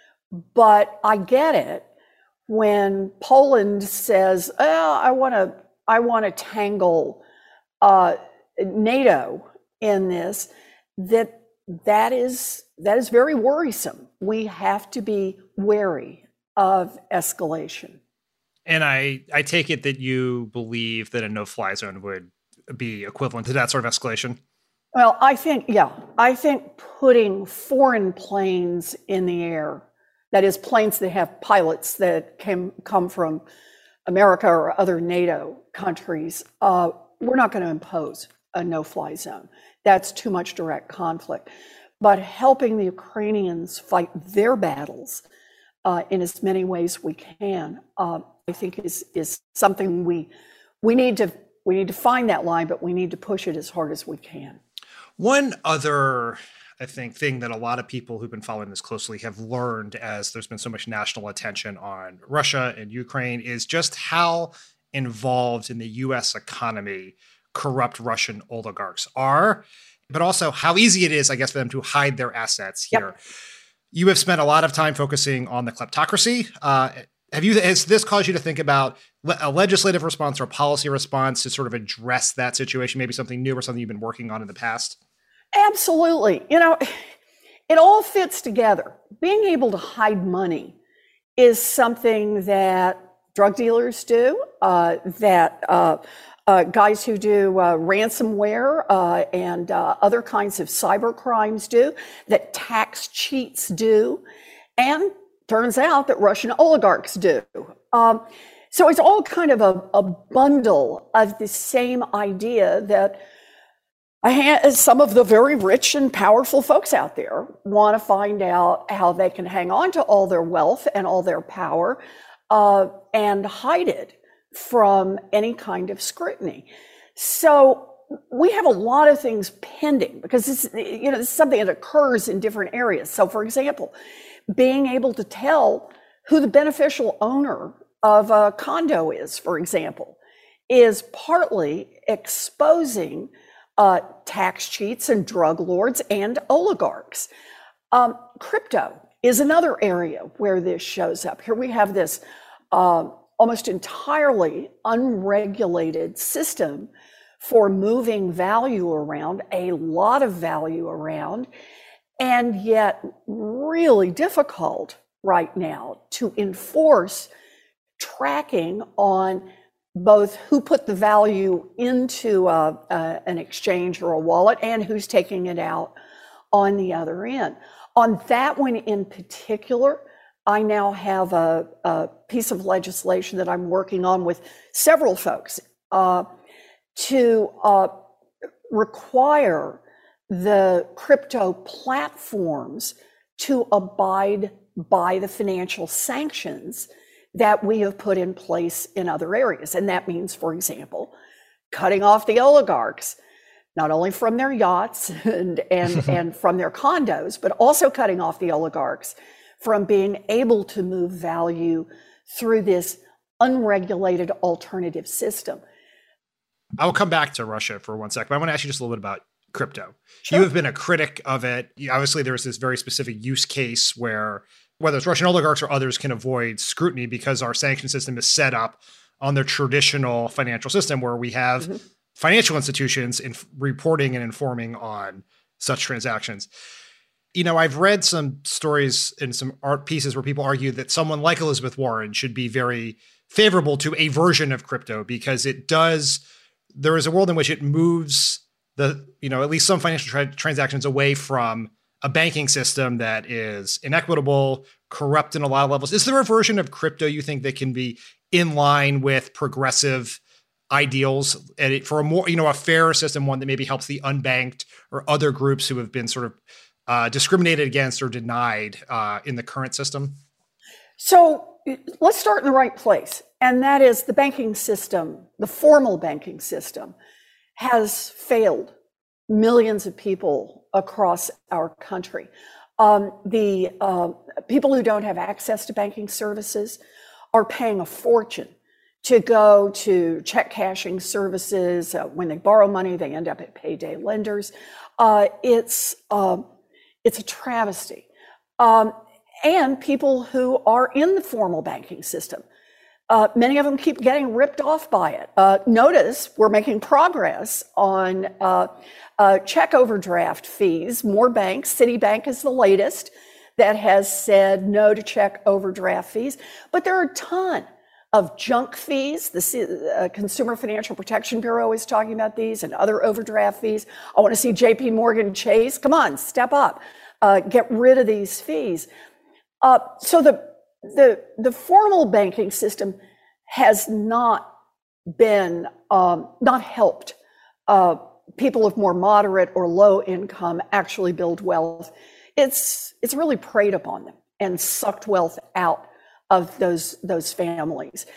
But I get it when Poland says, oh, I want to I want to tangle uh, NATO in this, that that is that is very worrisome. We have to be wary of escalation. And I, I take it that you believe that a no-fly zone would be equivalent to that sort of escalation? Well, I think, yeah, I think putting foreign planes in the air, that is planes that have pilots that can come from America or other NATO countries, uh, we're not going to impose a no-fly zone. That's too much direct conflict. But helping the Ukrainians fight their battles uh, in as many ways we can, uh, I think is is something we we need to we need to find that line, but we need to push it as hard as we can. One other, I think, thing that a lot of people who've been following this closely have learned as there's been so much national attention on Russia and Ukraine is just how involved in the U S economy corrupt Russian oligarchs are, but also how easy it is, I guess, for them to hide their assets here. Yep. You have spent a lot of time focusing on the kleptocracy. Uh, have you, has this caused you to think about a legislative response or a policy response to sort of address that situation, maybe something new or something you've been working on in the past? Absolutely. You know, it all fits together. Being able to hide money is something that drug dealers do, uh, that uh, uh, guys who do uh, ransomware uh, and uh, other kinds of cyber crimes do, that tax cheats do, and turns out that Russian oligarchs do. Um, so it's all kind of a, a bundle of the same idea that some of the very rich and powerful folks out there want to find out how they can hang on to all their wealth and all their power uh, and hide it from any kind of scrutiny. So we have a lot of things pending because this, you know, this is something that occurs in different areas. So, for example, being able to tell who the beneficial owner of a condo is, for example, is partly exposing Uh, tax cheats and drug lords and oligarchs. Um, crypto is another area where this shows up. Here we have this uh, almost entirely unregulated system for moving value around, a lot of value around, and yet really difficult right now to enforce tracking on both who put the value into a, a, an exchange or a wallet and who's taking it out on the other end. On that one in particular, I now have a, a piece of legislation that I'm working on with several folks uh, to uh, require the crypto platforms to abide by the financial sanctions that we have put in place in other areas. And that means, for example, cutting off the oligarchs, not only from their yachts and, and, and from their condos, but also cutting off the oligarchs from being able to move value through this unregulated alternative system. I will come back to Russia for one sec, but I want to ask you just a little bit about crypto. Sure. You have been a critic of it. Obviously, there's this very specific use case where whether it's Russian oligarchs or others can avoid scrutiny because our sanction system is set up on the traditional financial system where we have mm-hmm. financial institutions in reporting and informing on such transactions. You know, I've read some stories and some art pieces where people argue that someone like Elizabeth Warren should be very favorable to a version of crypto because it does, there is a world in which it moves the, you know, at least some financial tra- transactions away from a banking system that is inequitable, corrupt in a lot of levels. Is there a version of crypto you think that can be in line with progressive ideals and it, for a more, you know, a fairer system, one that maybe helps the unbanked or other groups who have been sort of uh, discriminated against or denied uh, in the current system? So let's start in the right place. And that is the banking system, the formal banking system has failed millions of people across our country. Um, the uh, people who don't have access to banking services are paying a fortune to go to check cashing services. Uh, when they borrow money, they end up at payday lenders. Uh, it's, uh, it's a travesty. Um, and people who are in the formal banking system, uh, many of them keep getting ripped off by it. Uh, notice we're making progress on uh, uh, check overdraft fees. More banks, Citibank is the latest, that has said no to check overdraft fees. But there are a ton of junk fees. The uh, Consumer Financial Protection Bureau is talking about these and other overdraft fees. I want to see J P Morgan Chase. Come on, step up. Uh, get rid of these fees. Uh, so the, the, the formal banking system has not been, um, not helped uh, people of more moderate or low income actually build wealth. It's, it's really preyed upon them and sucked wealth out of those, those families.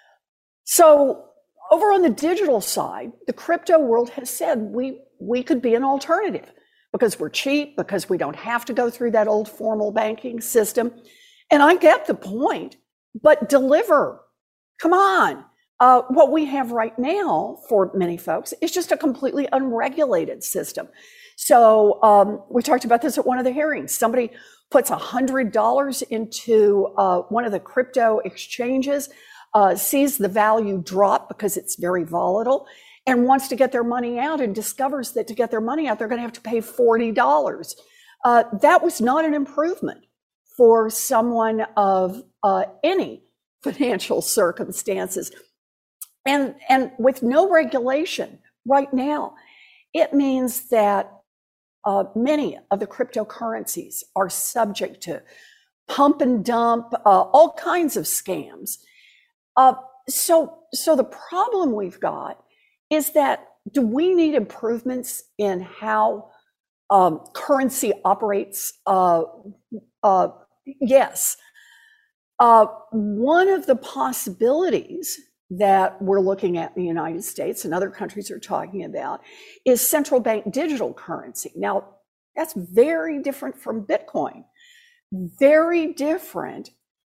So over on the digital side, the crypto world has said we, we could be an alternative because we're cheap, because we don't have to go through that old formal banking system. And I get the point, but deliver. Come on. Uh, what we have right now for many folks is just a completely unregulated system. So um, we talked about this at one of the hearings. Somebody puts one hundred dollars into uh, one of the crypto exchanges, uh, sees the value drop because it's very volatile, and wants to get their money out and discovers that to get their money out, they're going to have to pay forty dollars. Uh, that was not an improvement for someone of uh, any financial circumstances. And, and with no regulation right now, it means that Uh, many of the cryptocurrencies are subject to pump and dump, uh, all kinds of scams. Uh, so, so the problem we've got is that do we need improvements in how um, currency operates? Uh, uh, yes. Uh, one of the possibilities that we're looking at in the United States and other countries are talking about is central bank digital currency. Now, that's very different from Bitcoin. Very different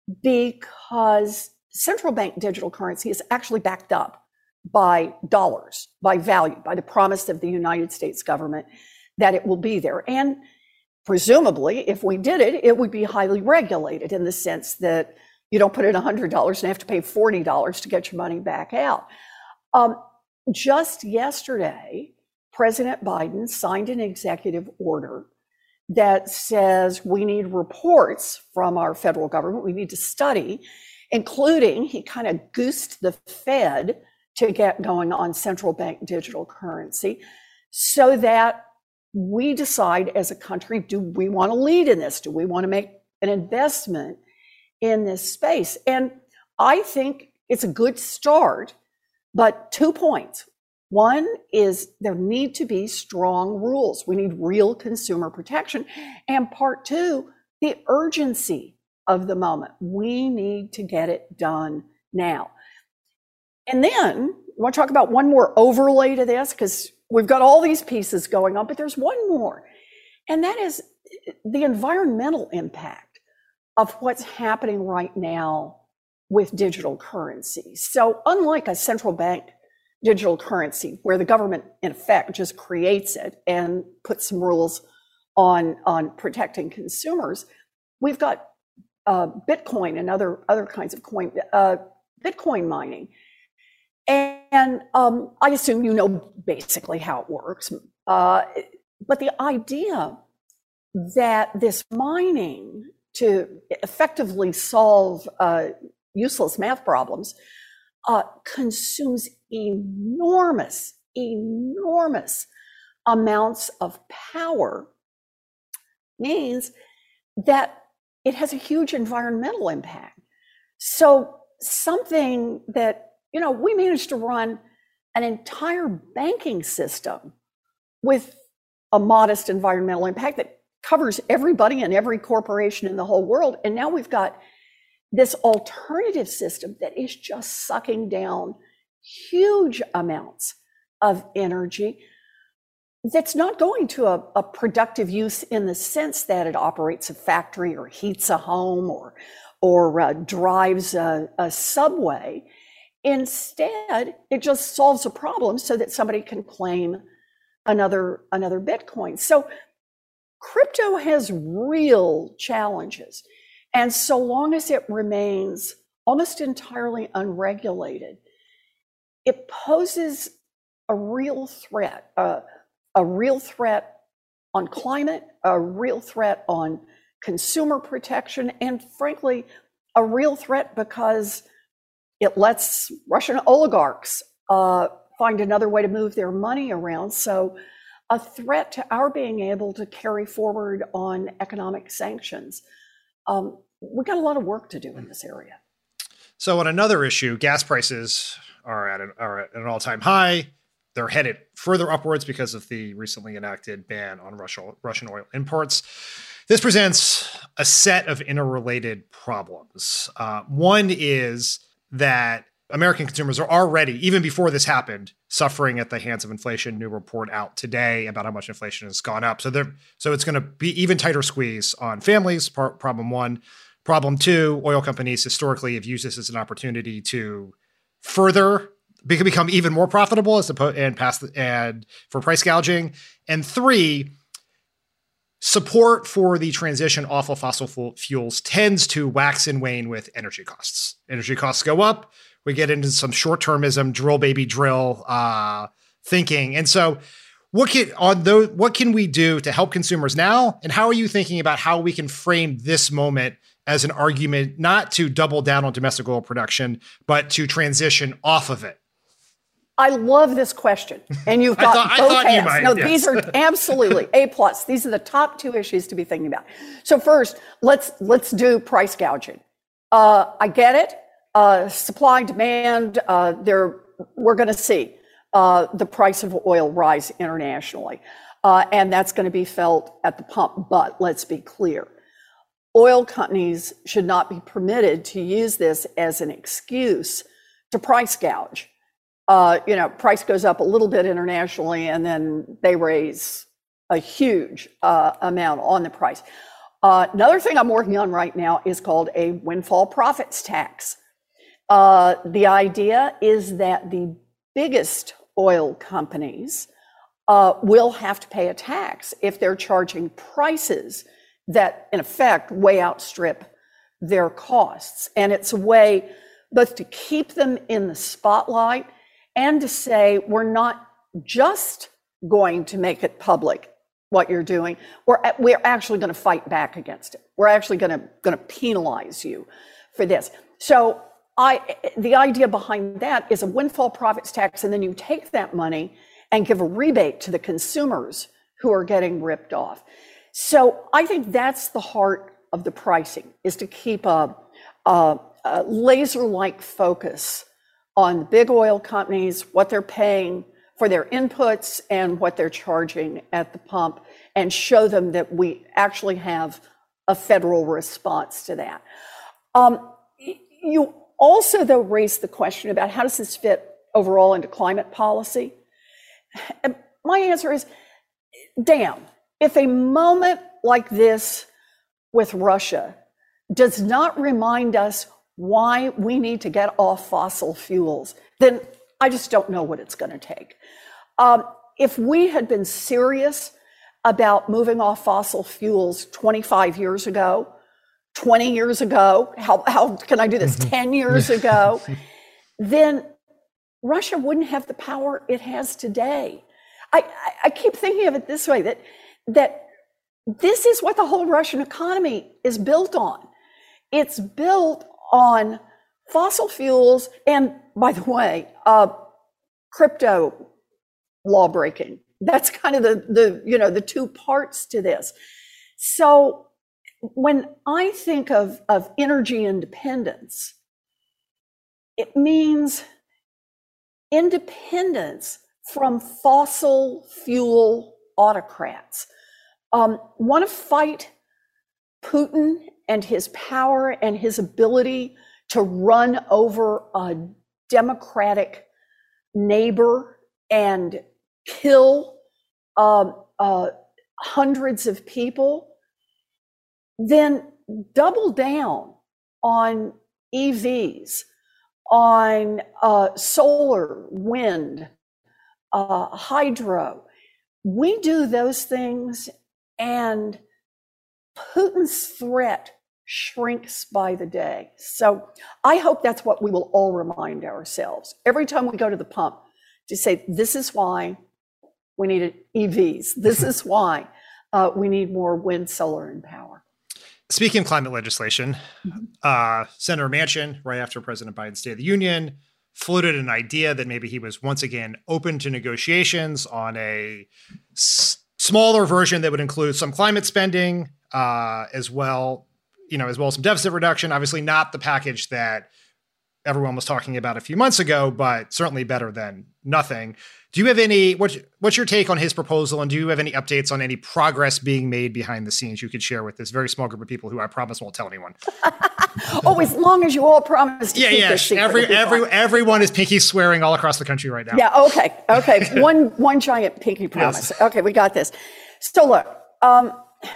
because central bank digital currency is actually backed up by dollars, by value, by the promise of the United States government that it will be there. And presumably, if we did it, it would be highly regulated in the sense that you don't put in one hundred dollars and have to pay forty dollars to get your money back out. Um, just yesterday, President Biden signed an executive order that says we need reports from our federal government. We need to study, including he kind of goosed the Fed to get going on central bank digital currency so that we decide as a country, do we want to lead in this? Do we want to make an investment in this space? And I think it's a good start, but two points. One is there need to be strong rules. We need real consumer protection. And part two, the urgency of the moment. We need to get it done now. And then I want to talk about one more overlay to this, because we've got all these pieces going on, but there's one more, and that is the environmental impact of what's happening right now with digital currency. So unlike a central bank digital currency where the government in effect just creates it and puts some rules on, on protecting consumers, we've got uh, Bitcoin and other, other kinds of coin, uh, Bitcoin mining. And, and um, I assume you know basically how it works. Uh, but the idea that this mining to effectively solve uh, useless math problems uh, consumes enormous, enormous amounts of power means that it has a huge environmental impact. So something that, you know, we managed to run an entire banking system with a modest environmental impact that covers everybody and every corporation in the whole world. And now we've got this alternative system that is just sucking down huge amounts of energy that's not going to a, a productive use in the sense that it operates a factory or heats a home or, or uh, drives a, a subway. Instead, it just solves a problem so that somebody can claim another another Bitcoin. So crypto has real challenges. And so long as it remains almost entirely unregulated, it poses a real threat, uh, a real threat on climate, a real threat on consumer protection, and frankly, a real threat because it lets Russian oligarchs uh, find another way to move their money around. So a threat to our being able to carry forward on economic sanctions. Um, we've got a lot of work to do in this area. So on another issue, gas prices are at an, are at an all-time high. They're headed further upwards because of the recently enacted ban on Russia, Russian oil imports. This presents a set of interrelated problems. Uh, one is that American consumers are already, even before this happened, suffering at the hands of inflation. New report out today about how much inflation has gone up. So there, so it's going to be even tighter squeeze on families. Part, problem one. Problem two, oil companies historically have used this as an opportunity to further become even more profitable as opposed and pass the, and for price gouging. And three, support for the transition off of fossil fuels tends to wax and wane with energy costs. Energy costs go up. We get into some short-termism, drill baby drill uh, thinking. And so what can on those, what can we do to help consumers now? And how are you thinking about how we can frame this moment as an argument not to double down on domestic oil production, but to transition off of it? I love this question. And you've got I thought, both I thought hands. you might, no, yes. These are absolutely A plus. These are the top two issues to be thinking about. So first, let's let's do price gouging. Uh, I get it. Uh, supply, demand, uh, there, we're going to see uh, the price of oil rise internationally. Uh, and that's going to be felt at the pump. But let's be clear. Oil companies should not be permitted to use this as an excuse to price gouge. Uh, you know, price goes up a little bit internationally, and then they raise a huge uh, amount on the price. Uh, another thing I'm working on right now is called a windfall profits tax. Uh, the idea is that the biggest oil companies uh, will have to pay a tax if they're charging prices that, in effect, way outstrip their costs. And it's a way both to keep them in the spotlight and to say, we're not just going to make it public what you're doing, we're, we're actually going to fight back against it. We're actually going to, going to penalize you for this. So I, the idea behind that is a windfall profits tax, and then you take that money and give a rebate to the consumers who are getting ripped off. So I think that's the heart of the pricing, is to keep a, a, a laser-like focus on the big oil companies, what they're paying for their inputs and what they're charging at the pump, and show them that we actually have a federal response to that. Um, you also, though, raised the question about how does this fit overall into climate policy? And my answer is, damn, if a moment like this with Russia does not remind us why we need to get off fossil fuels, then I just don't know what it's going to take. Um, if we had been serious about moving off fossil fuels twenty-five years ago, twenty years ago, how, how can I do this, ten years ago, then Russia wouldn't have the power it has today. I, I, I keep thinking of it this way, that, that this is what the whole Russian economy is built on. It's built on fossil fuels and, by the way, uh, crypto law breaking. That's kind of the, the, you know, the two parts to this. So when I think of, of energy independence, it means independence from fossil fuel autocrats. Um, want to fight Putin and his power and his ability to run over a democratic neighbor and kill um, uh, hundreds of people, then double down on E Vs, on uh, solar, wind, uh, hydro. We do those things, and Putin's threat shrinks by the day. So I hope that's what we will all remind ourselves every time we go to the pump, to say, this is why we need E Vs. This is why uh, we need more wind, solar, and power. Speaking of climate legislation, uh, Senator Manchin, right after President Biden's State of the Union, floated an idea that maybe he was once again open to negotiations on a s- smaller version that would include some climate spending, uh, as well, you know, as well as some deficit reduction. Obviously not the package that everyone was talking about a few months ago, but certainly better than nothing. Do you have any, what, what's your take on his proposal? And do you have any updates on any progress being made behind the scenes you could share with this very small group of people who I promise won't tell anyone? Oh, as long as you all promise to yeah, keep yeah. this secret. Every, every, everyone is pinky swearing all across the country right now. Yeah, okay, okay. one, one giant pinky promise. Yes. Okay, we got this. So look, um,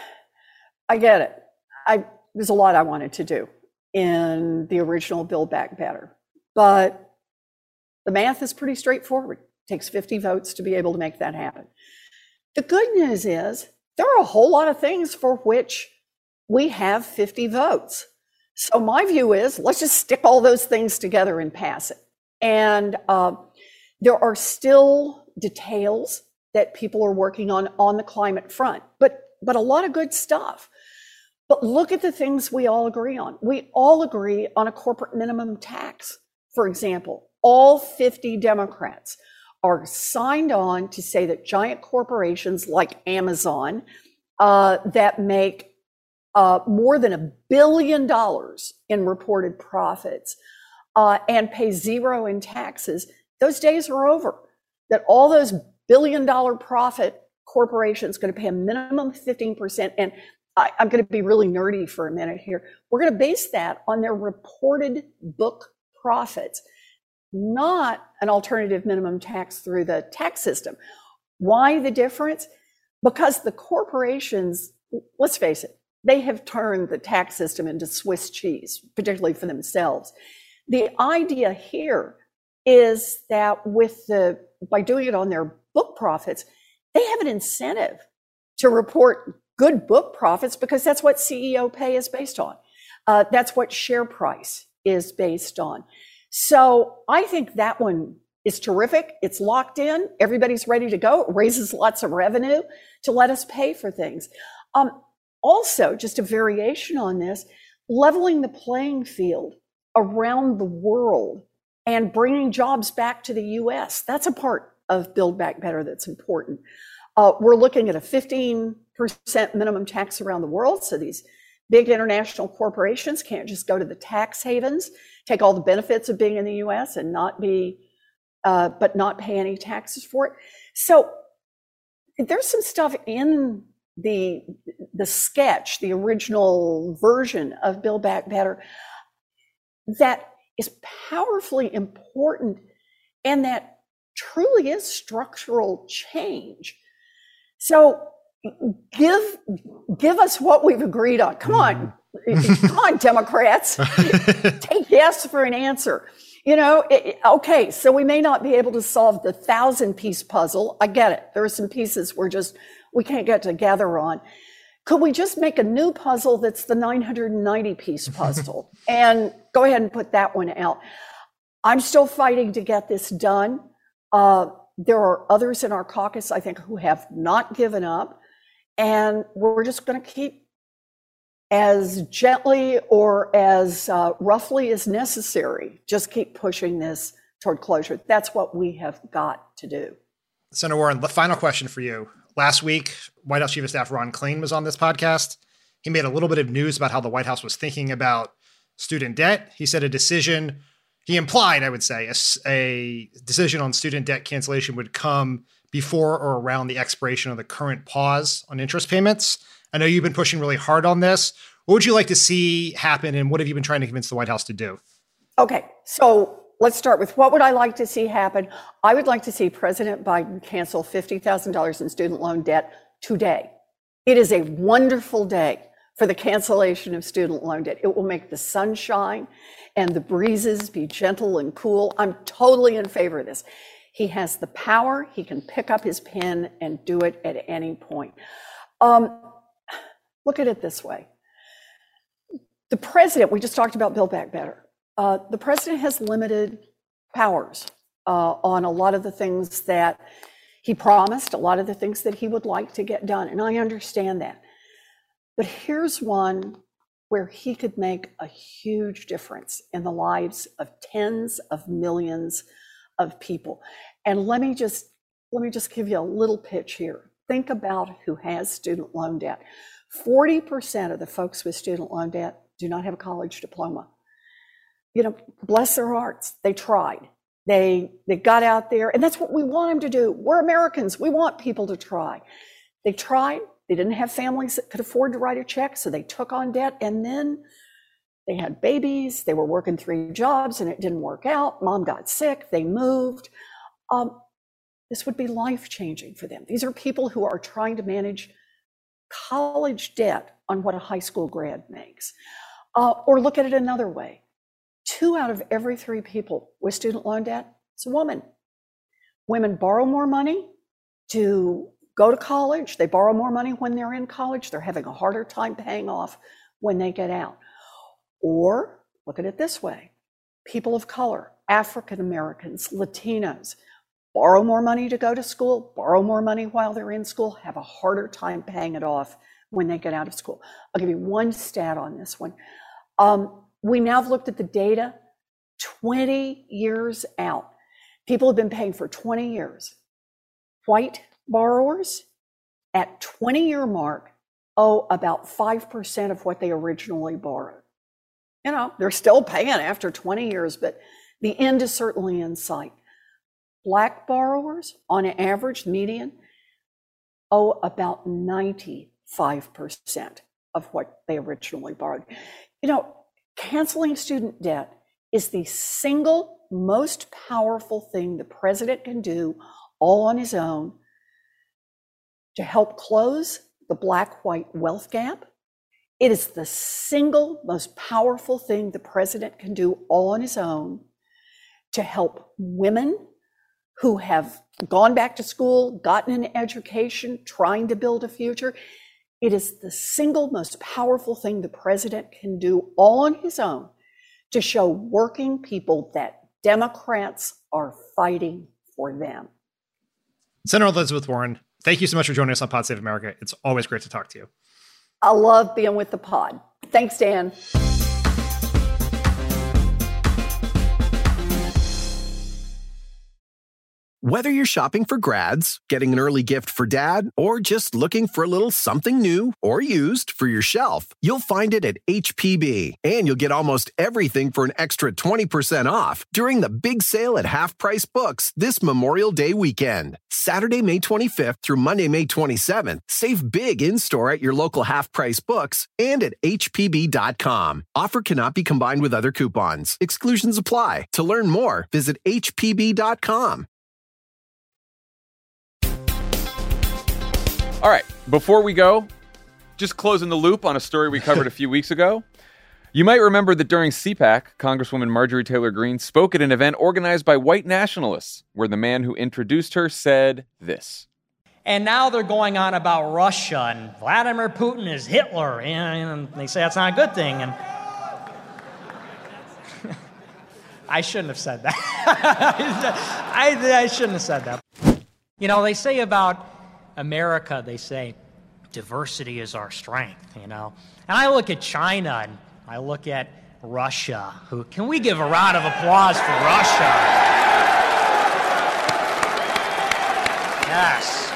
I get it. I, there's a lot I wanted to do in the original Build Back Better, but the math is pretty straightforward. It takes fifty votes to be able to make that happen. The good news is there are a whole lot of things for which we have fifty votes. So my view is, let's just stick all those things together and pass it. And uh, there are still details that people are working on on the climate front, but but a lot of good stuff. But look at the things we all agree on. We all agree on a corporate minimum tax, for example. All fifty Democrats are signed on to say that giant corporations like Amazon uh, that make uh, more than a billion dollars in reported profits uh, and pay zero in taxes, those days are over. That all those billion dollar profit corporations going to pay a minimum fifteen percent. And I, I'm going to be really nerdy for a minute here. We're going to base that on their reported book profits, not an alternative minimum tax through the tax system. Why the difference? Because the corporations, let's face it, they have turned the tax system into Swiss cheese, particularly for themselves. The idea here is that with the, by doing it on their book profits, they have an incentive to report good book profits because that's what C E O pay is based on. Uh, that's what share price is based on. So I think that one is terrific. It's locked in. Everybody's ready to go. It raises lots of revenue to let us pay for things. Um, also, just a variation on this, leveling the playing field around the world and bringing jobs back to the U S. That's a part of Build Back Better that's important. Uh, we're looking at a fifteen percent minimum tax around the world. So these big international corporations can't just go to the tax havens, take all the benefits of being in the U S and not be, uh, but not pay any taxes for it. So there's some stuff in the, the sketch, the original version of Build Back Better that is powerfully important and that truly is structural change. So give give us what we've agreed on. Come on, come on, Democrats. Take yes for an answer. You know, it, okay, so we may not be able to solve the thousand-piece puzzle. I get it. There are some pieces we're just, we can't get together on. Could we just make a new puzzle that's the nine hundred ninety piece puzzle and go ahead and put that one out? I'm still fighting to get this done. Uh, there are others in our caucus, I think, who have not given up. And we're just going to keep as gently or as uh, roughly as necessary, just keep pushing this toward closure. That's what we have got to do. Senator Warren, the final question for you. Last week, White House Chief of Staff Ron Klain was on this podcast. He made a little bit of news about how the White House was thinking about student debt. He said a decision, he implied, I would say, a, a decision on student debt cancellation would come before or around the expiration of the current pause on interest payments. I know you've been pushing really hard on this. What would you like to see happen, and what have you been trying to convince the White House to do? Okay, so let's start with what would I like to see happen? I would like to see President Biden cancel fifty thousand dollars in student loan debt today. It is a wonderful day for the cancellation of student loan debt. It will make the sun shine and the breezes be gentle and cool. I'm totally in favor of this. He has the power. He can pick up his pen and do it at any point. Um, look at it this way. The president, we just talked about Build Back Better. Uh, the president has limited powers uh, on a lot of the things that he promised, a lot of the things that he would like to get done. And I understand that. But here's one where he could make a huge difference in the lives of tens of millions of people. And let me just let me just give you a little pitch here. Think about who has student loan debt. forty percent of the folks with student loan debt do not have a college diploma. You know, bless their hearts, they tried. They they got out there, and that's what we want them to do. We're Americans. We want people to try. They tried. They didn't have families that could afford to write a check, so they took on debt, and then they had babies. They were working three jobs, and it didn't work out. Mom got sick. They moved. Um, this would be life-changing for them. These are people who are trying to manage college debt on what a high school grad makes. Uh, or look at it another way. Two out of every three people with student loan debt is a woman. Women borrow more money to go to college. They borrow more money when they're in college. They're having a harder time paying off when they get out. Or look at it this way. People of color, African Americans, Latinos, borrow more money to go to school, borrow more money while they're in school, have a harder time paying it off when they get out of school. I'll give you one stat on this one. Um, we now have looked at the data twenty years out. People have been paying for twenty years. White borrowers at twenty year mark owe about five percent of what they originally borrowed. You know, they're still paying after twenty years, but the end is certainly in sight. Black borrowers, on average, median, owe about ninety-five percent of what they originally borrowed. You know, canceling student debt is the single most powerful thing the president can do all on his own to help close the black-white wealth gap. It is the single most powerful thing the president can do all on his own to help women who have gone back to school, gotten an education, trying to build a future. It is the single most powerful thing the president can do all on his own to show working people that Democrats are fighting for them. Senator Elizabeth Warren, thank you so much for joining us on Pod Save America. It's always great to talk to you. I love being with the pod. Thanks, Dan. Whether you're shopping for grads, getting an early gift for dad, or just looking for a little something new or used for your shelf, you'll find it at H P B. And you'll get almost everything for an extra twenty percent off during the big sale at Half Price Books this Memorial Day weekend. Saturday, May twenty-fifth through Monday, May twenty-seventh. Save big in-store at your local Half Price Books and at H P B dot com. Offer cannot be combined with other coupons. Exclusions apply. To learn more, visit H P B dot com. All right, before we go, just closing the loop on a story we covered a few weeks ago. You might remember that during C PAC, Congresswoman Marjorie Taylor Greene spoke at an event organized by white nationalists, where the man who introduced her said this. And now they're going on about Russia and Vladimir Putin is Hitler, and they say that's not a good thing. And I shouldn't have said that. I, I shouldn't have said that. You know, they say about America, they say, diversity is our strength, you know. And I look at China and I look at Russia. Who can we give a round of applause for Russia? Yes.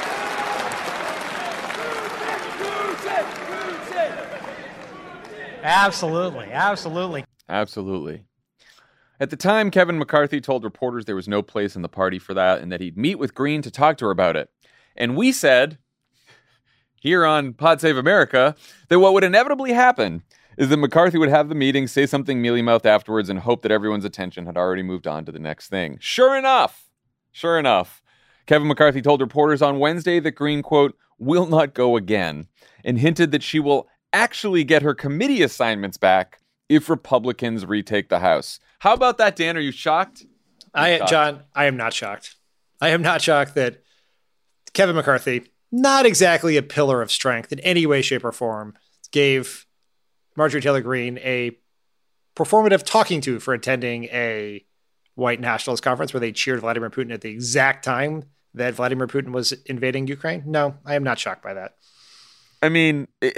Absolutely, absolutely. Absolutely. At the time, Kevin McCarthy told reporters there was no place in the party for that and that he'd meet with Greene to talk to her about it. And we said, here on Pod Save America, that what would inevitably happen is that McCarthy would have the meeting, say something mealy-mouthed afterwards, and hope that everyone's attention had already moved on to the next thing. Sure enough, sure enough, Kevin McCarthy told reporters on Wednesday that Greene, quote, will not go again, and hinted that she will actually get her committee assignments back if Republicans retake the House. How about that, Dan? Are you shocked? I, shocked. John, I am not shocked. I am not shocked that Kevin McCarthy, not exactly a pillar of strength in any way, shape, or form, gave Marjorie Taylor Greene a performative talking to for attending a white nationalist conference where they cheered Vladimir Putin at the exact time that Vladimir Putin was invading Ukraine. No, I am not shocked by that. I mean, it,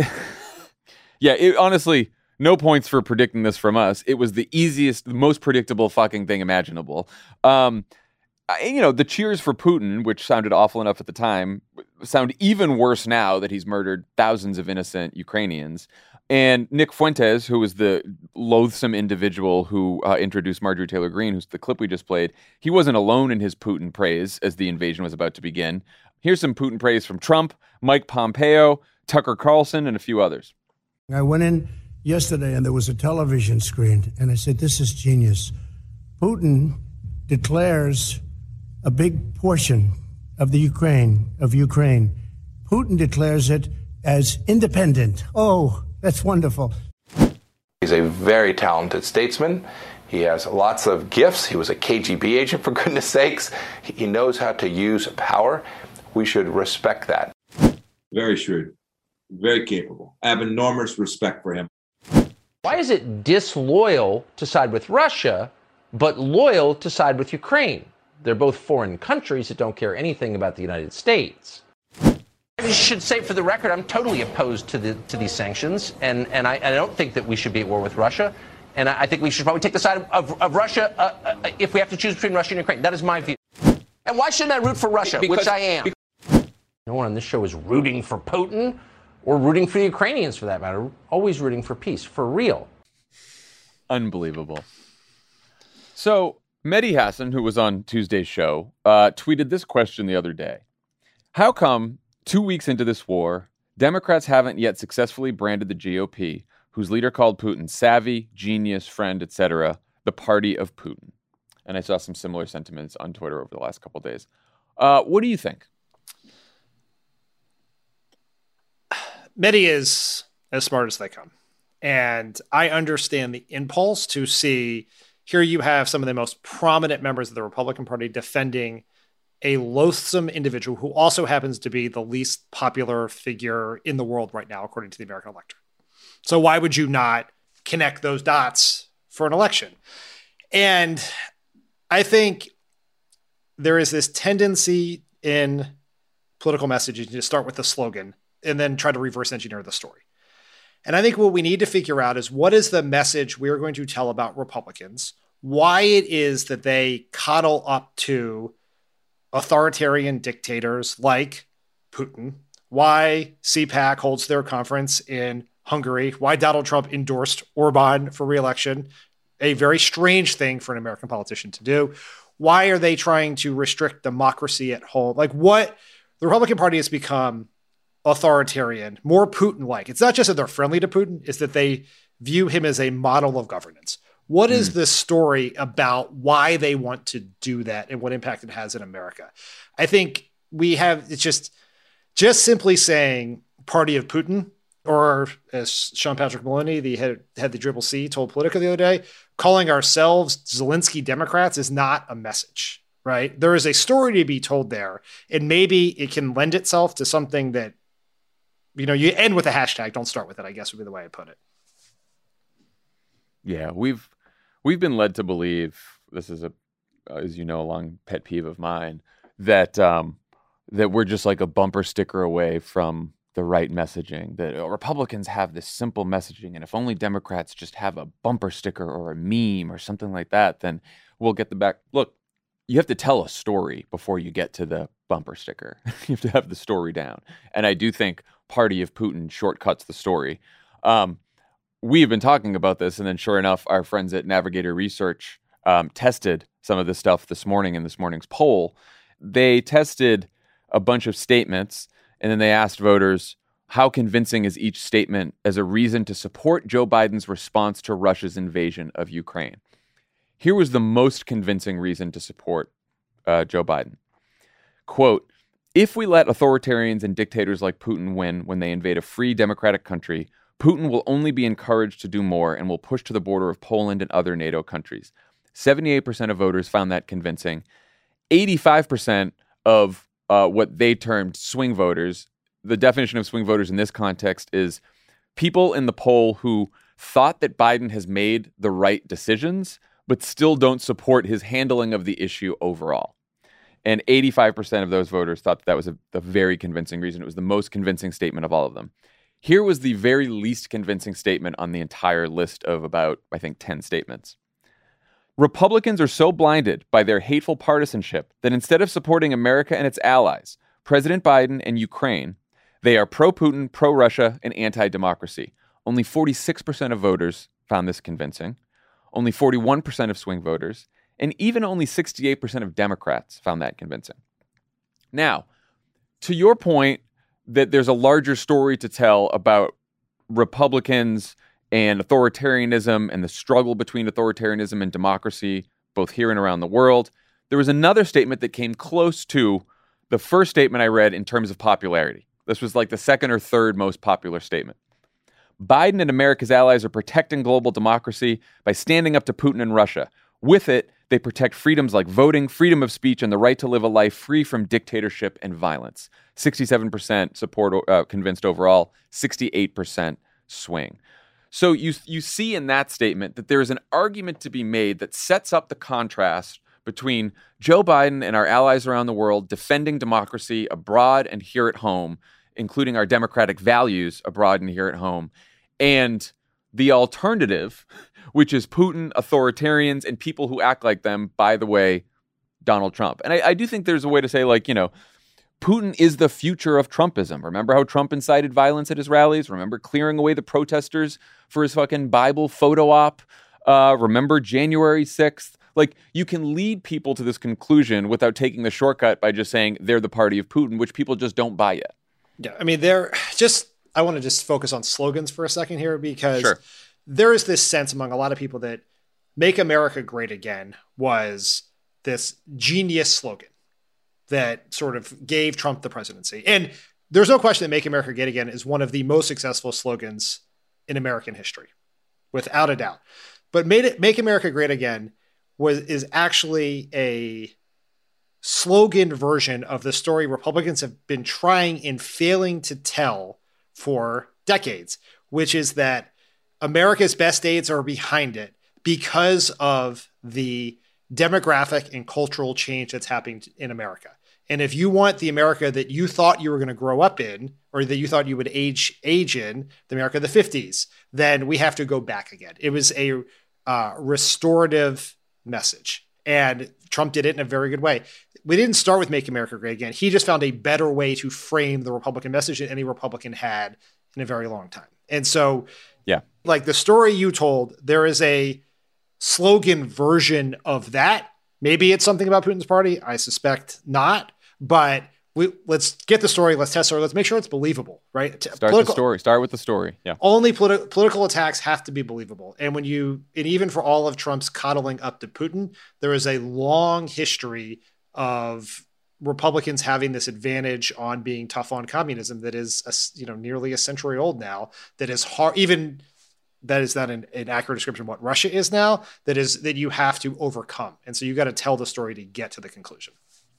yeah, it, honestly, no points for predicting this from us. It was the easiest, the most predictable fucking thing imaginable. Um, I, you know, the cheers for Putin, which sounded awful enough at the time, sound even worse now that he's murdered thousands of innocent Ukrainians. And Nick Fuentes, who was the loathsome individual who uh, introduced Marjorie Taylor Greene, who's the clip we just played, he wasn't alone in his Putin praise as the invasion was about to begin. Here's some Putin praise from Trump, Mike Pompeo, Tucker Carlson, and a few others. I went in yesterday and there was a television screen, and I said, this is genius. Putin declares a big portion of the Ukraine, of Ukraine. Putin declares it as independent. Oh, that's wonderful. He's a very talented statesman. He has lots of gifts. He was a K G B agent, for goodness sakes. He knows how to use power. We should respect that. Very shrewd, very capable. I have enormous respect for him. Why is it disloyal to side with Russia, but loyal to side with Ukraine? They're both foreign countries that don't care anything about the United States. I should say, for the record, I'm totally opposed to the to these sanctions, and and I, I don't think that we should be at war with Russia, and I, I think we should probably take the side of, of, of Russia uh, uh, if we have to choose between Russia and Ukraine. That is my view. And why shouldn't I root for Russia, because, which I am? Because, no one on this show is rooting for Putin or rooting for the Ukrainians, for that matter. Always rooting for peace, for real. Unbelievable. So Mehdi Hasan, who was on Tuesday's show, uh, tweeted this question the other day: how come two weeks into this war, Democrats haven't yet successfully branded the G O P, whose leader called Putin savvy, genius, friend, et cetera, the party of Putin? And I saw some similar sentiments on Twitter over the last couple of days. Uh, what do you think? Mehdi is as smart as they come. And I understand the impulse to see, here you have some of the most prominent members of the Republican Party defending a loathsome individual who also happens to be the least popular figure in the world right now, according to the American electorate. So why would you not connect those dots for an election? And I think there is this tendency in political messaging to start with the slogan and then try to reverse engineer the story. And I think what we need to figure out is, what is the message we're going to tell about Republicans, why it is that they coddle up to authoritarian dictators like Putin, why C PAC holds their conference in Hungary, why Donald Trump endorsed Orban for re-election, a very strange thing for an American politician to do. Why are they trying to restrict democracy at home? Like, what the Republican Party has become authoritarian, more Putin-like. It's not just that they're friendly to Putin, it's that they view him as a model of governance. What is this story about why they want to do that and what impact it has in America? I think we have, it's just, just simply saying party of Putin, or as Sean Patrick Maloney, the head, head the Triple C, told Politico the other day, calling ourselves Zelensky Democrats is not a message, right? There is a story to be told there, and maybe it can lend itself to something that, you know, you end with a hashtag, don't start with it, I guess would be the way I put it. Yeah, we've, We've been led to believe, this is a, as you know, a long pet peeve of mine, that um, that we're just like a bumper sticker away from the right messaging. That Republicans have this simple messaging, and if only Democrats just have a bumper sticker or a meme or something like that, then we'll get the back. Look, you have to tell a story before you get to the bumper sticker. You have to have the story down. And I do think party of Putin shortcuts the story. Um, We've been talking about this, and then sure enough, our friends at Navigator Research um, tested some of this stuff this morning in this morning's poll. They tested a bunch of statements, and then they asked voters, how convincing is each statement as a reason to support Joe Biden's response to Russia's invasion of Ukraine? Here was the most convincing reason to support uh, Joe Biden. Quote, if we let authoritarians and dictators like Putin win when they invade a free democratic country, Putin will only be encouraged to do more and will push to the border of Poland and other NATO countries. seventy-eight percent of voters found that convincing. eighty-five percent of uh, what they termed swing voters, the definition of swing voters in this context is people in the poll who thought that Biden has made the right decisions, but still don't support his handling of the issue overall. And eighty-five percent of those voters thought that, that was a, a very convincing reason. It was the most convincing statement of all of them. Here was the very least convincing statement on the entire list of about, I think, ten statements. Republicans are so blinded by their hateful partisanship that instead of supporting America and its allies, President Biden and Ukraine, they are pro-Putin, pro-Russia, and anti-democracy. Only forty-six percent of voters found this convincing. Only forty-one percent of swing voters, and even only sixty-eight percent of Democrats found that convincing. Now, to your point that there's a larger story to tell about Republicans and authoritarianism and the struggle between authoritarianism and democracy, both here and around the world, there was another statement that came close to the first statement I read in terms of popularity. This was like the second or third most popular statement. Biden and America's allies are protecting global democracy by standing up to Putin and Russia. With it, they protect freedoms like voting, freedom of speech, and the right to live a life free from dictatorship and violence. sixty-seven percent support uh, convinced overall, sixty-eight percent swing. So you you see in that statement that there is an argument to be made that sets up the contrast between Joe Biden and our allies around the world defending democracy abroad and here at home, including our democratic values abroad and here at home, and the alternative, which is Putin, authoritarians, and people who act like them, by the way, Donald Trump. And I, I do think there's a way to say, like, you know, Putin is the future of Trumpism. Remember how Trump incited violence at his rallies? Remember clearing away the protesters for his fucking Bible photo op? Uh, remember January sixth? Like, you can lead people to this conclusion without taking the shortcut by just saying they're the party of Putin, which people just don't buy yet. Yeah, I mean, they're just, I want to just focus on slogans for a second here, because Sure. there is this sense among a lot of people that Make America Great Again was this genius slogan that sort of gave Trump the presidency. And there's no question that Make America Great Again is one of the most successful slogans in American history, without a doubt. But made it, Make America Great Again was is actually a slogan version of the story Republicans have been trying and failing to tell for decades, which is that America's best days are behind it because of the demographic and cultural change that's happening in America. And if you want the America that you thought you were going to grow up in, or that you thought you would age age in, the America of the fifties, then we have to go back again. It was a uh, restorative message. And Trump did it in a very good way. We didn't start with Make America Great Again. He just found a better way to frame the Republican message than any Republican had in a very long time. And so, yeah, like the story you told, there is a slogan version of that. Maybe it's something about Putin's party. I suspect not. But we, let's get the story. Let's test it. Let's make sure it's believable, right? Start Political, the story. Start with the story. Yeah. Only politi- political attacks have to be believable. And when you, and even for all of Trump's coddling up to Putin, there is a long history of Republicans having this advantage on being tough on communism that is, a, you know, nearly a century old now. That is hard. Even that is not an, an accurate description of what Russia is now. That is that you have to overcome. And so you got to tell the story to get to the conclusion.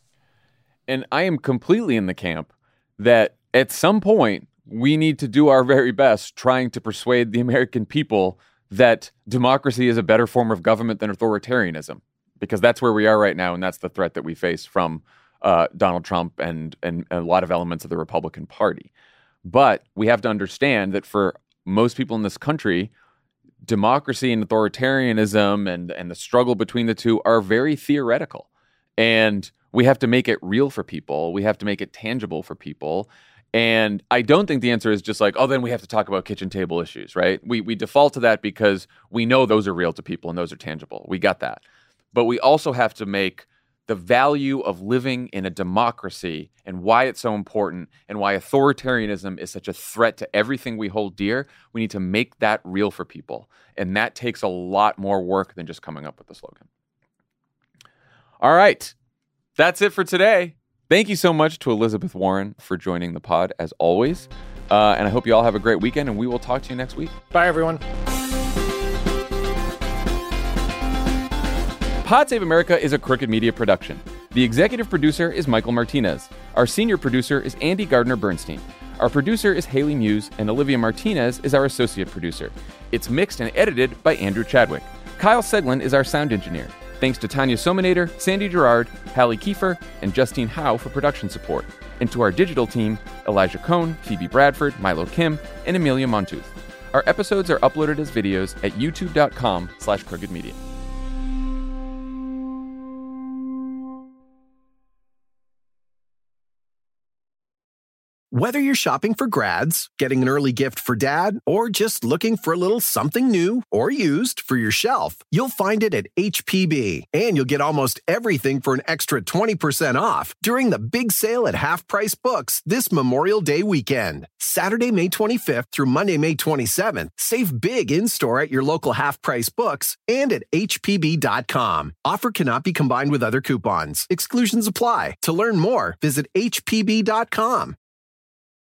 And I am completely in the camp that at some point we need to do our very best trying to persuade the American people that democracy is a better form of government than authoritarianism, because that's where we are right now. And that's the threat that we face from uh, Donald Trump and, and a lot of elements of the Republican Party. But we have to understand that for most people in this country, democracy and authoritarianism and, and the struggle between the two are very theoretical. And we have to make it real for people. We have to make it tangible for people. And I don't think the answer is just like, oh, then we have to talk about kitchen table issues, right? We we default to that because we know those are real to people and those are tangible. We got that. But we also have to make the value of living in a democracy and why it's so important and why authoritarianism is such a threat to everything we hold dear. We need to make that real for people. And that takes a lot more work than just coming up with a slogan. All right. That's it for today. Thank you so much to Elizabeth Warren for joining the pod, as always. Uh, and I hope you all have a great weekend, and we will talk to you next week. Bye, everyone. Pod Save America is a Crooked Media production. The executive producer is Michael Martinez. Our senior producer is Andy Gardner-Bernstein. Our producer is Haley Muse, and Olivia Martinez is our associate producer. It's mixed and edited by Andrew Chadwick. Kyle Seglin is our sound engineer. Thanks to Tanya Sominator, Sandy Gerard, Hallie Kiefer, and Justine Howe for production support. And to our digital team, Elijah Cohn, Phoebe Bradford, Milo Kim, and Amelia Montooth. Our episodes are uploaded as videos at youtube.com slash crooked media. Whether you're shopping for grads, getting an early gift for dad, or just looking for a little something new or used for your shelf, you'll find it at H P B. And you'll get almost everything for an extra twenty percent off during the big sale at Half Price Books this Memorial Day weekend. Saturday, May twenty-fifth through Monday, May twenty-seventh. Save big in-store at your local Half Price Books and at H P B dot com. Offer cannot be combined with other coupons. Exclusions apply. To learn more, visit H P B dot com.